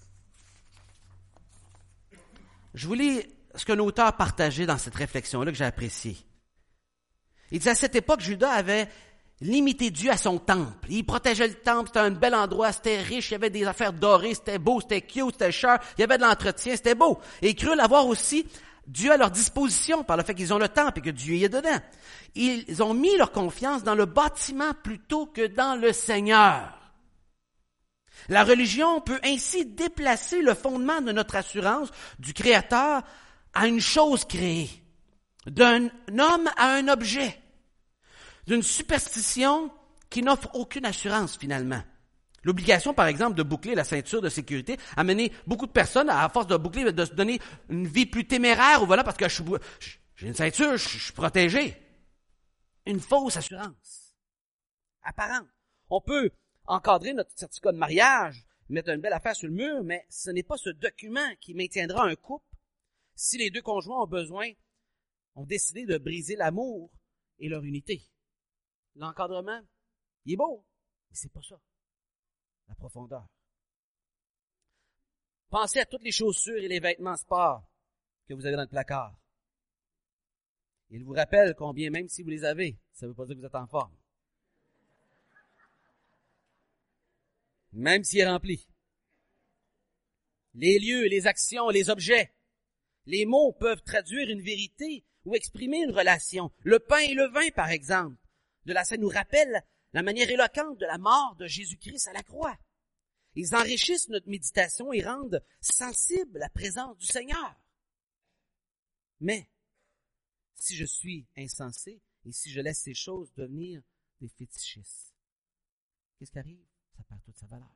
Je vous lis ce qu'un auteur partageait dans cette réflexion-là que j'ai appréciée. Il dit, à cette époque, Judas avait limité Dieu à son temple. Il protégeait le temple, c'était un bel endroit, c'était riche, il y avait des affaires dorées, c'était beau, c'était cute, c'était cher, il y avait de l'entretien, c'était beau. Et ils crurent l'avoir aussi Dieu à leur disposition par le fait qu'ils ont le temple et que Dieu y est dedans. Ils ont mis leur confiance dans le bâtiment plutôt que dans le Seigneur. La religion peut ainsi déplacer le fondement de notre assurance du Créateur à une chose créée, d'un homme à un objet, d'une superstition qui n'offre aucune assurance finalement. L'obligation, par exemple, de boucler la ceinture de sécurité a mené beaucoup de personnes, à force de boucler, de se donner une vie plus téméraire au volant parce que j'ai une ceinture, je suis protégé. Une fausse assurance apparente. On peut encadrer notre certificat de mariage, mettre une belle affaire sur le mur, mais ce n'est pas ce document qui maintiendra un couple si les deux conjoints ont décidé de briser l'amour et leur unité. L'encadrement, il est beau, mais c'est pas ça. La profondeur. Pensez à toutes les chaussures et les vêtements sport que vous avez dans le placard. Il vous rappelle combien, même si vous les avez, ça ne veut pas dire que vous êtes en forme. Même s'il est rempli. Les lieux, les actions, les objets. Les mots peuvent traduire une vérité ou exprimer une relation. Le pain et le vin, par exemple, de la scène nous rappellent la manière éloquente de la mort de Jésus-Christ à la croix. Ils enrichissent notre méditation et rendent sensible la présence du Seigneur. Mais, si je suis insensé et si je laisse ces choses devenir des fétichistes, qu'est-ce qui arrive? Ça perd toute sa valeur.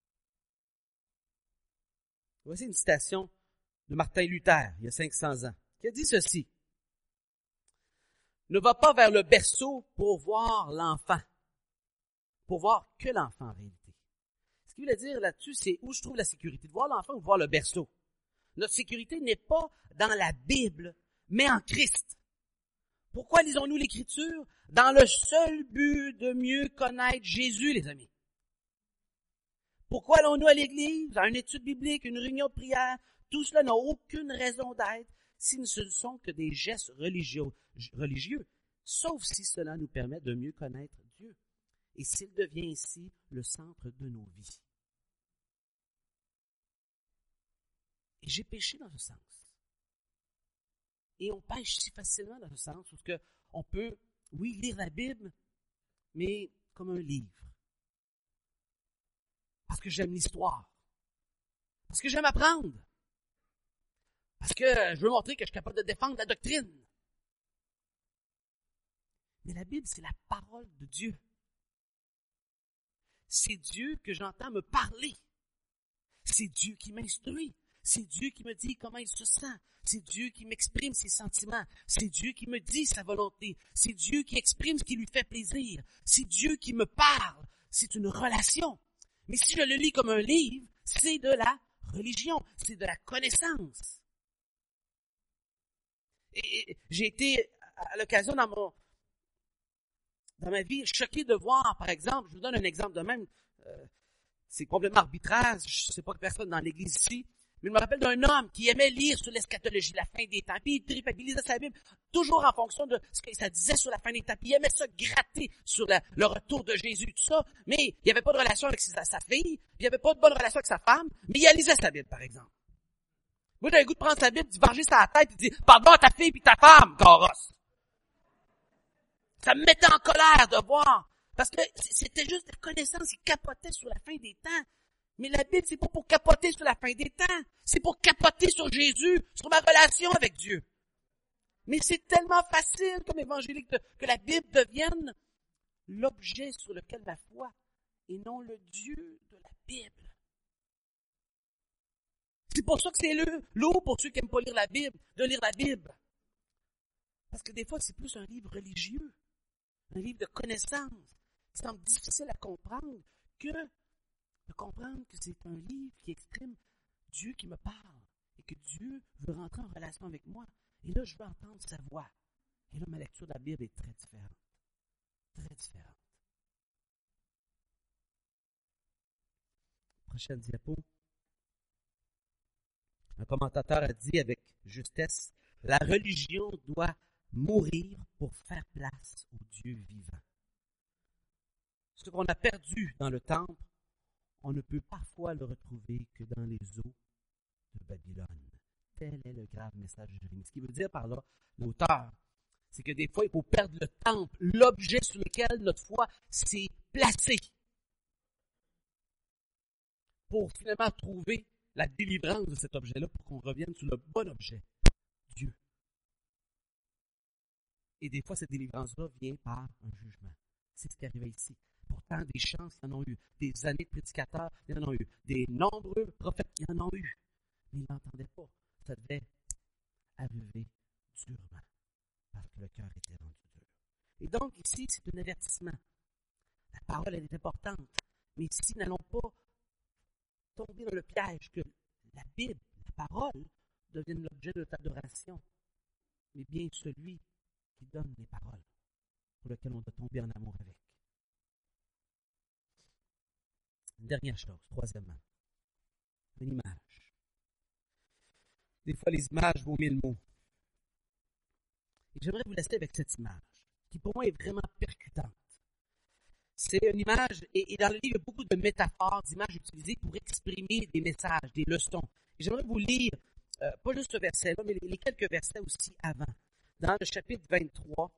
Voici une citation de Martin Luther, il y a 500 ans, qui a dit ceci. Ne va pas vers le berceau pour voir l'enfant, pour voir que l'enfant en réalité. Ce qu'il voulait dire là-dessus, c'est où je trouve la sécurité, de voir l'enfant ou de voir le berceau. Notre sécurité n'est pas dans la Bible, mais en Christ. Pourquoi lisons-nous l'Écriture? Dans le seul but de mieux connaître Jésus, les amis. Pourquoi allons-nous à l'Église, à une étude biblique, une réunion de prière? Tout cela n'a aucune raison d'être si ce ne sont que des gestes religieux, sauf si cela nous permet de mieux connaître Dieu et s'il devient ainsi le centre de nos vies. Et j'ai péché dans ce sens. Et on pêche si facilement dans ce sens, parce qu'on peut, oui, lire la Bible, mais comme un livre. Parce que j'aime l'histoire. Parce que j'aime apprendre. Parce que je veux montrer que je suis capable de défendre la doctrine. Mais la Bible, c'est la parole de Dieu. C'est Dieu que j'entends me parler. C'est Dieu qui m'instruit. C'est Dieu qui me dit comment il se sent. C'est Dieu qui m'exprime ses sentiments. C'est Dieu qui me dit sa volonté. C'est Dieu qui exprime ce qui lui fait plaisir. C'est Dieu qui me parle. C'est une relation. Mais si je le lis comme un livre, c'est de la religion. C'est de la connaissance. Et j'ai été, à l'occasion dans ma vie, choqué de voir, par exemple, je vous donne un exemple de même, c'est complètement arbitraire, je ne sais pas que personne dans l'église ici, mais je me rappelle d'un homme qui aimait lire sur l'eschatologie, la fin des temps, puis il tripabilisait sa Bible, toujours en fonction de ce que ça disait sur la fin des temps, puis il aimait ça gratter sur le retour de Jésus, tout ça, mais il n'y avait pas de relation avec sa fille, puis il n'y avait pas de bonne relation avec sa femme, mais il lisait sa Bible, par exemple. Moi, j'avais le goût de prendre sa Bible, d'y varger sa tête, et de dire, pardon à ta fille puis ta femme, Coros. Ça me mettait en colère de voir. Parce que c'était juste la connaissance qui capotait sur la fin des temps. Mais la Bible, c'est pas pour capoter sur la fin des temps. C'est pour capoter sur Jésus, sur ma relation avec Dieu. Mais c'est tellement facile comme évangélique que la Bible devienne l'objet sur lequel ma foi et non le Dieu de la Bible. C'est pour ça que c'est lourd pour ceux qui n'aiment pas lire la Bible, de lire la Bible. Parce que des fois, c'est plus un livre religieux, un livre de connaissances, qui semble difficile à comprendre, que de comprendre que c'est un livre qui exprime Dieu qui me parle, et que Dieu veut rentrer en relation avec moi. Et là, je veux entendre sa voix. Et là, ma lecture de la Bible est très différente. Très différente. Prochaine diapo. Un commentateur a dit avec justesse, la religion doit mourir pour faire place au Dieu vivant. Ce qu'on a perdu dans le temple, on ne peut parfois le retrouver que dans les eaux de Babylone. Tel est le grave message de Jérémie. Ce qui veut dire par là, l'auteur, c'est que des fois, il faut perdre le temple, l'objet sur lequel notre foi s'est placée, pour finalement trouver la délivrance de cet objet-là, pour qu'on revienne sur le bon objet, Dieu. Et des fois, cette délivrance-là vient par un jugement. C'est ce qui arrivait ici. Pourtant, des chances, il y en a eu. Des années de prédicateurs, il y en a eu. Des nombreux prophètes, il y en a eu. Mais ils n'entendaient pas. Ça devait arriver durement, parce que le cœur était rendu dur. Et donc, ici, c'est un avertissement. La parole, elle est importante. Mais si nous n'allons pas tomber dans le piège que la Bible, la parole, devienne l'objet de notre adoration, mais bien celui qui donne les paroles, pour lequel on doit tomber en amour avec. Une dernière chose, troisièmement, une image. Des fois, les images vaut 1000 mots. Et j'aimerais vous laisser avec cette image, qui pour moi est vraiment percutante. C'est une image, et dans le livre, il y a beaucoup de métaphores, d'images utilisées pour exprimer des messages, des leçons. Et j'aimerais vous lire, pas juste ce verset-là, mais les quelques versets aussi avant. Dans le chapitre 23,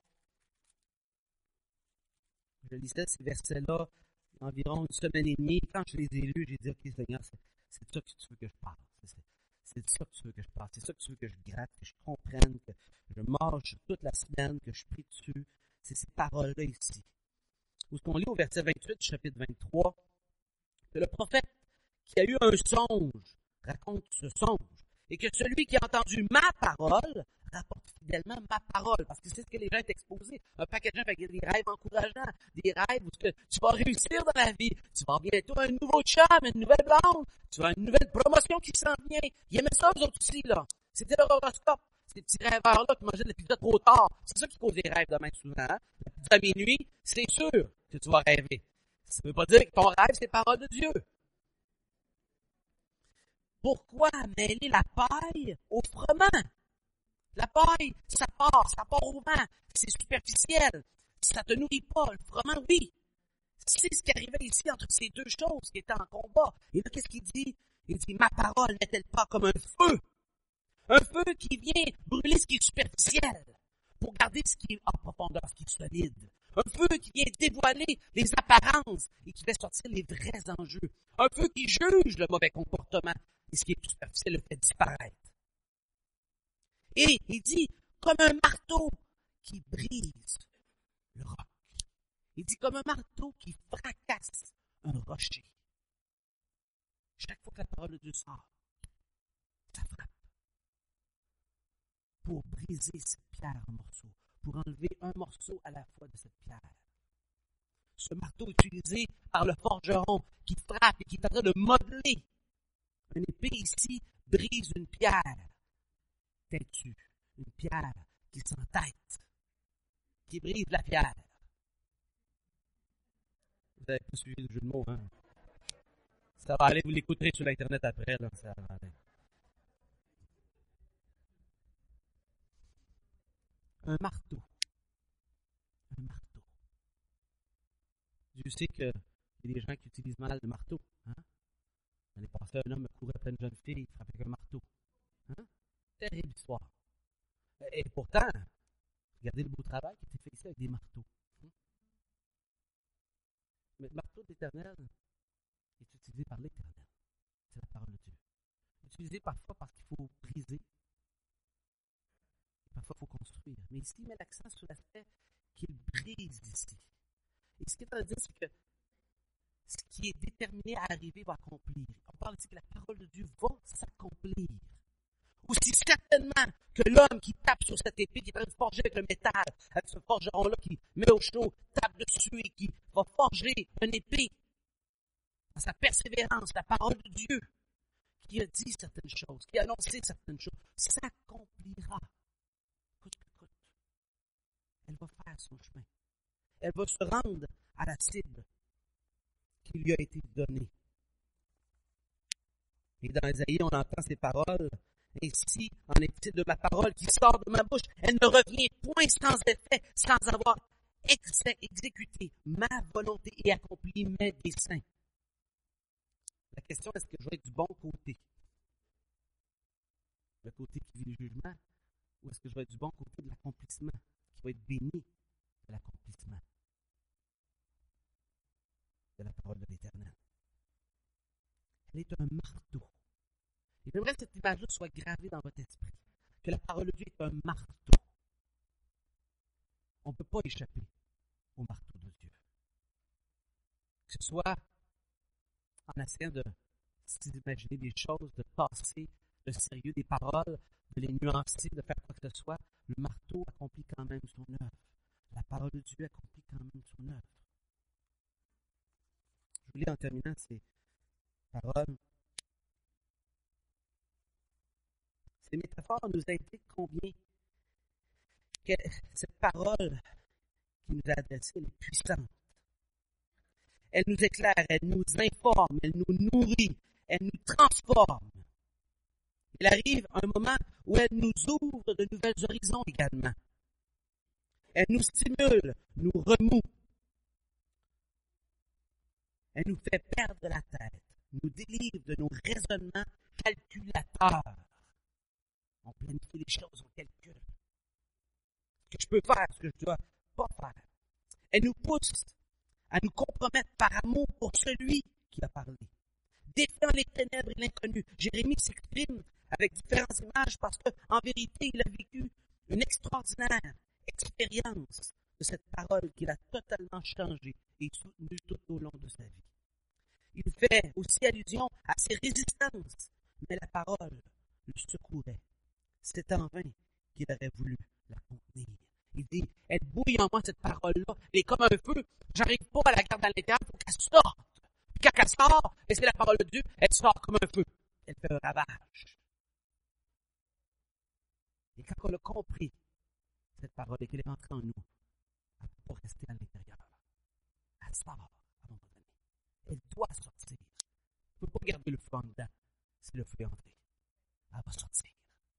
je lisais ces versets-là environ une semaine et demie. Quand je les ai lus, j'ai dit, OK, Seigneur, c'est de ça que tu veux que je parle. C'est de ça que tu veux que je parle. C'est ça que tu veux que je gratte, que je comprenne, que je mange toute la semaine, que je prie dessus. C'est ces paroles-là ici. Où ce qu'on lit au verset 28 du chapitre 23, que le prophète qui a eu un songe raconte ce songe, et que celui qui a entendu ma parole rapporte fidèlement ma parole, parce que c'est ce que les gens sont exposés. Un paquet de gens avec des rêves encourageants, des rêves où tu vas réussir dans la vie, tu vas avoir bientôt un nouveau chum, une nouvelle blonde, tu vas avoir une nouvelle promotion qui s'en vient. Ils aimaient ça, eux autres aussi, là. C'était leur horoscope. Ces petits rêveurs-là qui mangeaient de la pizza trop tard. C'est ça qui cause des rêves demain souvent. Hein? La pizza à minuit, c'est sûr que tu vas rêver. Ça ne veut pas dire que ton rêve, c'est parole de Dieu. Pourquoi mêler la paille au froment? La paille, ça part au vent, c'est superficiel, ça te nourrit pas. Le froment, oui. C'est ce qui arrivait ici entre ces deux choses qui étaient en combat. Et là, qu'est-ce qu'il dit? Il dit, ma parole n'est-elle pas comme un feu? Un feu qui vient brûler ce qui est superficiel pour garder ce qui est en profondeur, ce qui est solide. Un feu qui vient dévoiler les apparences et qui fait sortir les vrais enjeux. Un feu qui juge le mauvais comportement et ce qui est superficiel le fait disparaître. Et il dit, comme un marteau qui brise le roc. Il dit, comme un marteau qui fracasse un rocher. Chaque fois que la parole de Dieu sort, ça frappe. Pour briser cette pierre en morceaux, pour enlever un morceau à la fois de cette pierre. Ce marteau utilisé par le forgeron qui frappe et qui est en train de modeler. Une épée ici brise une pierre têtue, une pierre qui s'entête, qui brise la pierre. Vous avez pas suivi le jeu de mots, hein? Ça va aller, vous l'écouterez sur l'Internet après, là, ça va aller. Un marteau. Un marteau. Dieu sait qu'il y a des gens qui utilisent mal le marteau. Hein? L'année passée, un homme courait après une jeune fille, il frappait avec un marteau. Hein? Terrible histoire. Et pourtant, regardez le beau travail qui était fait ici avec des marteaux. Hein? Mais le marteau de l'Éternel est utilisé par l'Éternel. C'est la parole de Dieu. Utilisé parfois parce qu'il faut briser. Parfois, il faut construire. Mais ici, il met l'accent sur l'aspect qu'il brise ici. Et ce qu'il est en train de dire, c'est que ce qui est déterminé à arriver va accomplir. On parle ici que la parole de Dieu va s'accomplir. aussi certainement que l'homme qui tape sur cette épée, qui est en train de forger avec le métal, avec ce forgeron-là qui met au chaud, tape dessus et qui va forger une épée, dans sa persévérance, la parole de Dieu, qui a dit certaines choses, qui a annoncé certaines choses, s'accomplira. Coûte que coûte. Elle va faire son chemin. Elle va se rendre à la cible qui lui a été donnée. Et dans Isaïe, on entend ces paroles. Ainsi, en est-il de ma parole qui sort de ma bouche. Elle ne revient point sans effet, sans avoir exécuté ma volonté et accompli mes desseins. La question, est-ce que je vais être du bon côté? Le côté qui vit le jugement? Ou est-ce que je vais être du bon côté de l'accomplissement, qui va être béni de l'accomplissement de la parole de l'Éternel? Elle est un marteau. Et j'aimerais que cette image-là soit gravée dans votre esprit, que la parole de Dieu est un marteau. On ne peut pas échapper au marteau de Dieu. Que ce soit en essayant de s'imaginer des choses, de passer le sérieux des paroles, de les nuancer, de faire quoi que ce soit, le marteau accomplit quand même son œuvre. La parole de Dieu accomplit quand même son œuvre. Je vous lis en terminant ces paroles. Ces métaphores nous indiquent combien que cette parole qui nous est adressée, elle est puissante. Elle nous éclaire, elle nous informe, elle nous nourrit, elle nous transforme. Il arrive un moment où elle nous ouvre de nouvelles horizons également. Elle nous stimule, nous remoue. Elle nous fait perdre la tête, nous délivre de nos raisonnements calculateurs. On planifie les choses, on calcule. Ce que je peux faire, ce que je ne dois pas faire. Elle nous pousse à nous compromettre par amour pour celui qui a parlé. Défiant les ténèbres et l'inconnu. Jérémie s'exprime avec différentes images parce qu'en vérité, il a vécu une extraordinaire expérience de cette parole qui l'a totalement changé et soutenu tout au long de sa vie. Il fait aussi allusion à ses résistances, mais la parole le secourait. C'est en vain qu'il aurait voulu la contenir. Il dit, elle bouille en moi cette parole-là, elle est comme un feu, j'arrive pas à la garder à l'intérieur, il faut qu'elle sorte. Puis quand elle sort, et c'est la parole de Dieu, elle sort comme un feu. Elle fait un ravage. Et quand on a compris cette parole et qu'elle est rentrée en nous, elle ne peut pas rester à l'intérieur. Elle sort à un moment donné. Elle doit sortir. On ne peut pas garder le feu en dedans si le feu est entré. Elle va sortir.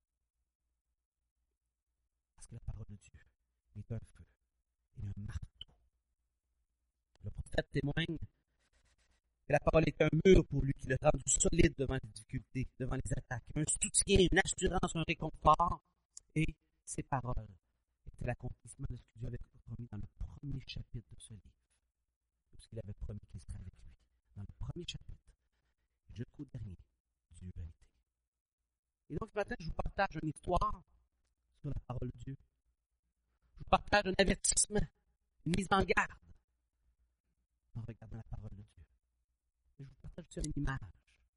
Parce que la parole de Dieu est un feu et un marteau. Le prophète témoigne que la parole est un mur pour lui qui le rend solide devant les difficultés, devant les attaques, un soutien, une assurance, un réconfort. Et ces paroles étaient l'accomplissement de ce que Dieu avait promis dans le premier chapitre de ce livre. Tout ce qu'il avait promis qu'il serait avec lui. Dans le premier chapitre, jusqu'au dernier, Dieu a été. Et donc ce matin, je vous partage une histoire sur la parole de Dieu. Je vous partage un avertissement, une mise en garde en regardant la parole de Dieu. Et je vous partage sur une image,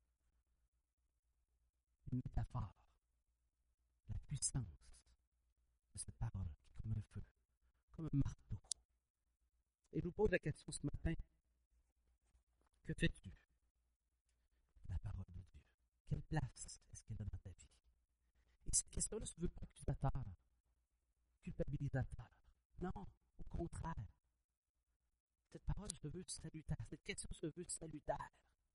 une métaphore, la puissance de cette parole qui est comme un feu, comme un marteau. Et je vous pose la question ce matin, que fais-tu de la parole de Dieu? Quelle place est-ce qu'elle a dans ta vie? Et cette question-là ne se veut pas accusateur, culpabilisateur. Non, au contraire. Cette parole se veut salutaire. Cette question se veut salutaire.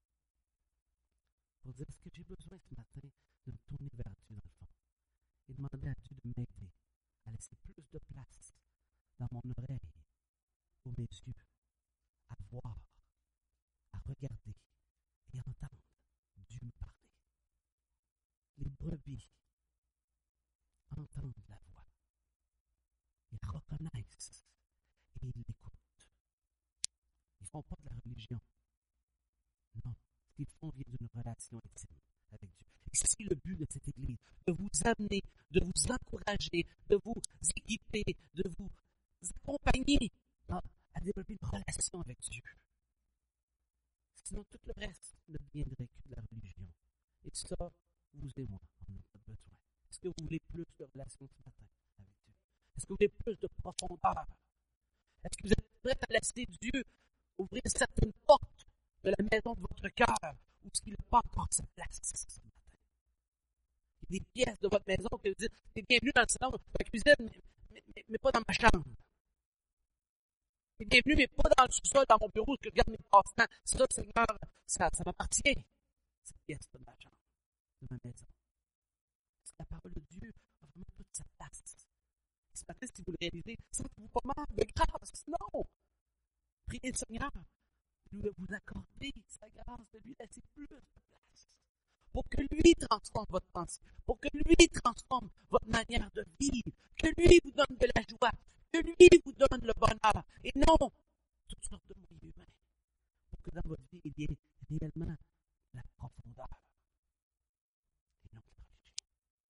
Pour dire, est-ce que j'ai besoin ce matin de me tourner vers Dieu dans le fond et demander à Dieu de m'aider à laisser plus de place dans mon oreille, pour mes yeux, à voir, à regarder et à entendre Dieu me parler. Les brebis entendent la voix. Ils reconnaissent et ils l'écoutent. Ils ne font pas de la religion. Non, ce qu'ils font vient d'une relation intime avec Dieu. Et c'est le but de cette Église, de vous amener, de vous encourager, de vous équiper, de vous accompagner à développer une relation avec Dieu. Sinon, tout le reste ne deviendrait que de la religion. Et ça, vous et moi, on n'a pas besoin. Est-ce que vous voulez plus de relation ce matin avec Dieu? Est-ce que vous voulez plus de profondeur? Est-ce que vous êtes prêt à laisser Dieu ouvrir certaines portes de la maison de votre cœur où il n'a pas encore sa place ce matin? Il y a des pièces de votre maison que vous dites, t'es bienvenu dans le salon, dans la cuisine, mais pas dans ma chambre. T'es bienvenu, mais pas dans le sous-sol, dans mon bureau, où je regarde mes passe-temps. Ça, Seigneur, ça m'appartient. Cette pièce de ma chambre, de ma maison. Parce que la parole de Dieu a vraiment toute sa place. Et ce matin, si vous le réalisez, sentez-vous pas mal de grâce. Non! Priez le Seigneur de vous accorder sa grâce, de lui laisser plus de place. Pour que lui transforme votre pensée, pour que lui transforme votre manière de vivre, que lui vous donne de la joie, que lui vous donne le bonheur, et non toutes sortes de moyens humains, pour que dans votre vie, il y ait réellement la profondeur, et non la religion.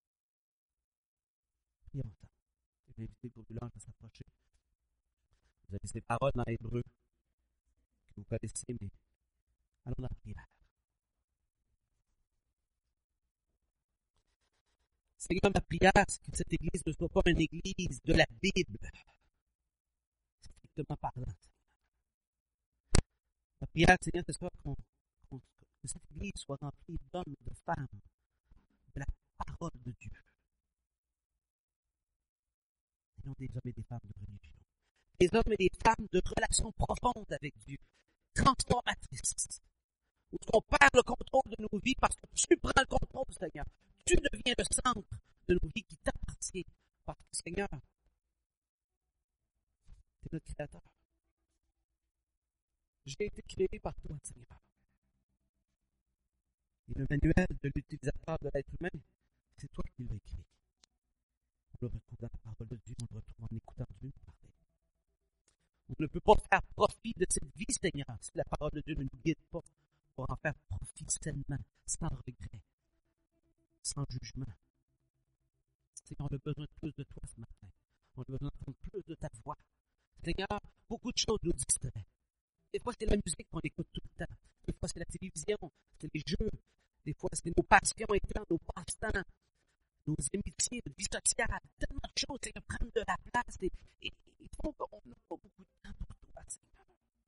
Prions ensemble. Je vais inviter le groupe du Lange à s'approcher. Vous avez ces paroles dans l'hébreu que vous connaissez, mais allons dans la prière. Seigneur, ma prière, c'est que cette Église ne soit pas une Église de la Bible, strictement parlant. Ma prière, Seigneur, c'est que cette Église soit remplie d'hommes et de femmes de la parole de Dieu. Et non des hommes et des femmes de religion. Des hommes et des femmes de relations profondes avec Dieu, transformatrices, où on perd le contrôle de nos vies parce que tu prends le contrôle, Seigneur. Tu deviens le centre de nos vies qui t'appartient. Parce que, Seigneur, tu es notre Créateur. J'ai été créé par toi, Seigneur. Et le manuel de l'utilisateur de l'être humain, c'est toi qui l'as écrit. On le retrouve dans la parole de Dieu, on le retrouve en écoutant Dieu nous parler. On ne peut pas faire profit de cette vie, Seigneur, si la parole de Dieu ne nous guide pas pour en faire profit sainement, sans regret, sans jugement. Seigneur, on a besoin de plus de toi ce matin. On a besoin d'entendre plus de ta voix. Seigneur, beaucoup de choses nous distraient. Des fois, c'est la musique qu'on écoute tout le temps. Des fois, c'est la télévision, c'est les jeux. Des fois, c'est nos passions internes, nos passe-temps, nos amitiés, notre vie sociale. Tellement de choses, Seigneur, prennent de la place et font qu'on n'a pas beaucoup de temps pour toi, Seigneur.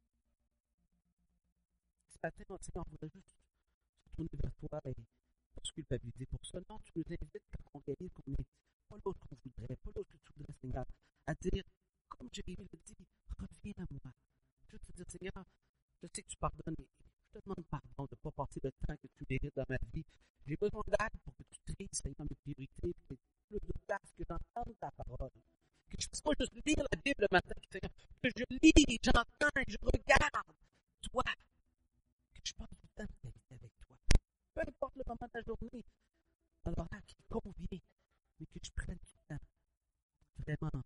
Ce matin, Seigneur, on voudrait juste se tourner vers toi et pas se culpabiliser pour ça. Non, tu nous invites quand on réalise qu'on n'est pas l'autre qu'on voudrait, pas l'autre que tu voudrais, Seigneur, à dire, comme Jérémie le dit, reviens à moi. Je veux te dire, Seigneur, je sais que tu pardonnes, mais je te demande pardon de ne pas passer le temps que tu mérites dans ma vie. J'ai besoin d'aide pour que tu tries, Seigneur, mes priorités, que tu aies plus de place, que j'entende ta parole. Que je ne puisse pas juste lire la Bible le matin, Seigneur, que je lis, j'entends et je regarde toi. Que je passe du temps de qualité avec toi. Peu importe le moment de la journée, dans l'horaire qui convient, mais que je prenne du temps vraiment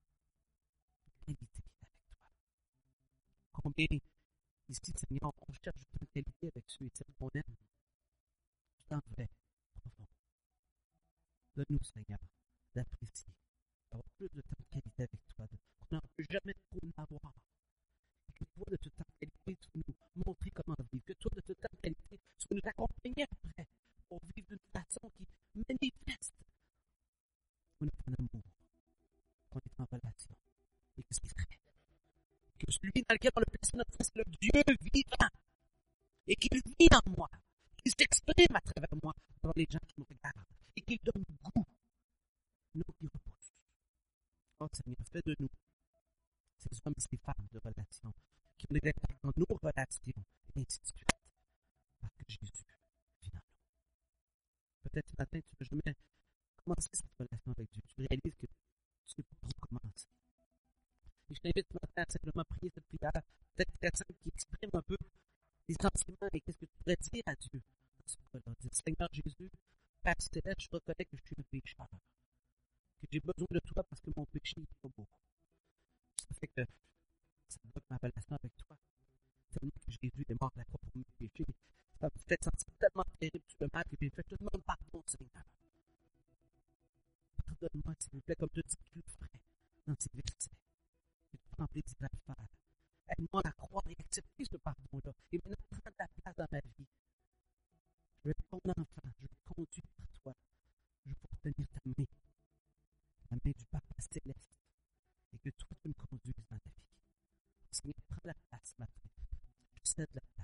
qualité avec toi. Combien ici, Seigneur, on cherche du temps de qualité avec ceux et celles qu'on aime. Du temps vrai, profond. Donne-nous, Seigneur, d'apprécier, d'avoir plus de temps de qualité avec toi, qu'on n'en peut jamais trop en avoir. Et que toi, de ce temps de qualité, tu peux nous montrer comment vivre. Que toi, de ce temps de qualité, tu peux nous accompagner après pour vivre d'une façon qui manifeste qu'on est en amour, qu'on est en relation, et que c'est vrai. Que celui dans lequel on a placé notre foi, c'est le Dieu vivant, et qu'il vit en moi, qu'il s'exprime à travers moi, devant les gens qui me regardent, et qu'il donne goût, non qui repousse. Oh Seigneur, fais de nous ces hommes et ces femmes de relation, qui ont des impacts dans nos relations, et ainsi de suite, parce que Jésus vit en nous. Peut-être ce matin, tu veux jamais commencer cette relation avec Dieu. Tu réalises que tu ne sais pas trop commencer. Et je t'invite ce matin à simplement prier cette prière, peut-être très simple, qui exprime un peu les sentiments et qu'est-ce que tu pourrais dire à Dieu. Dire, Seigneur Jésus, Père céleste, je reconnais que je suis un pécheur, que j'ai besoin de toi parce que mon péché n'est pas beau. Ça fait que ça bloque ma relation avec toi. Tellement que Jésus est mort à la croix pour mes péchés. Ça me fait sentir tellement terrible le mal que j'ai fait. Je te demande pardon, Seigneur. Pardonne-moi, s'il vous plaît, comme tu dis que tu le ferais dans ces versets. Et tu prends plaisir à le faire. Aide-moi à croire et accepter ce pardon-là. Et maintenant, prends ta place dans ma vie. Je veux être ton enfant. Je veux conduire par toi. Je veux obtenir ta Seigneur, prends la place ce matin. Je cède la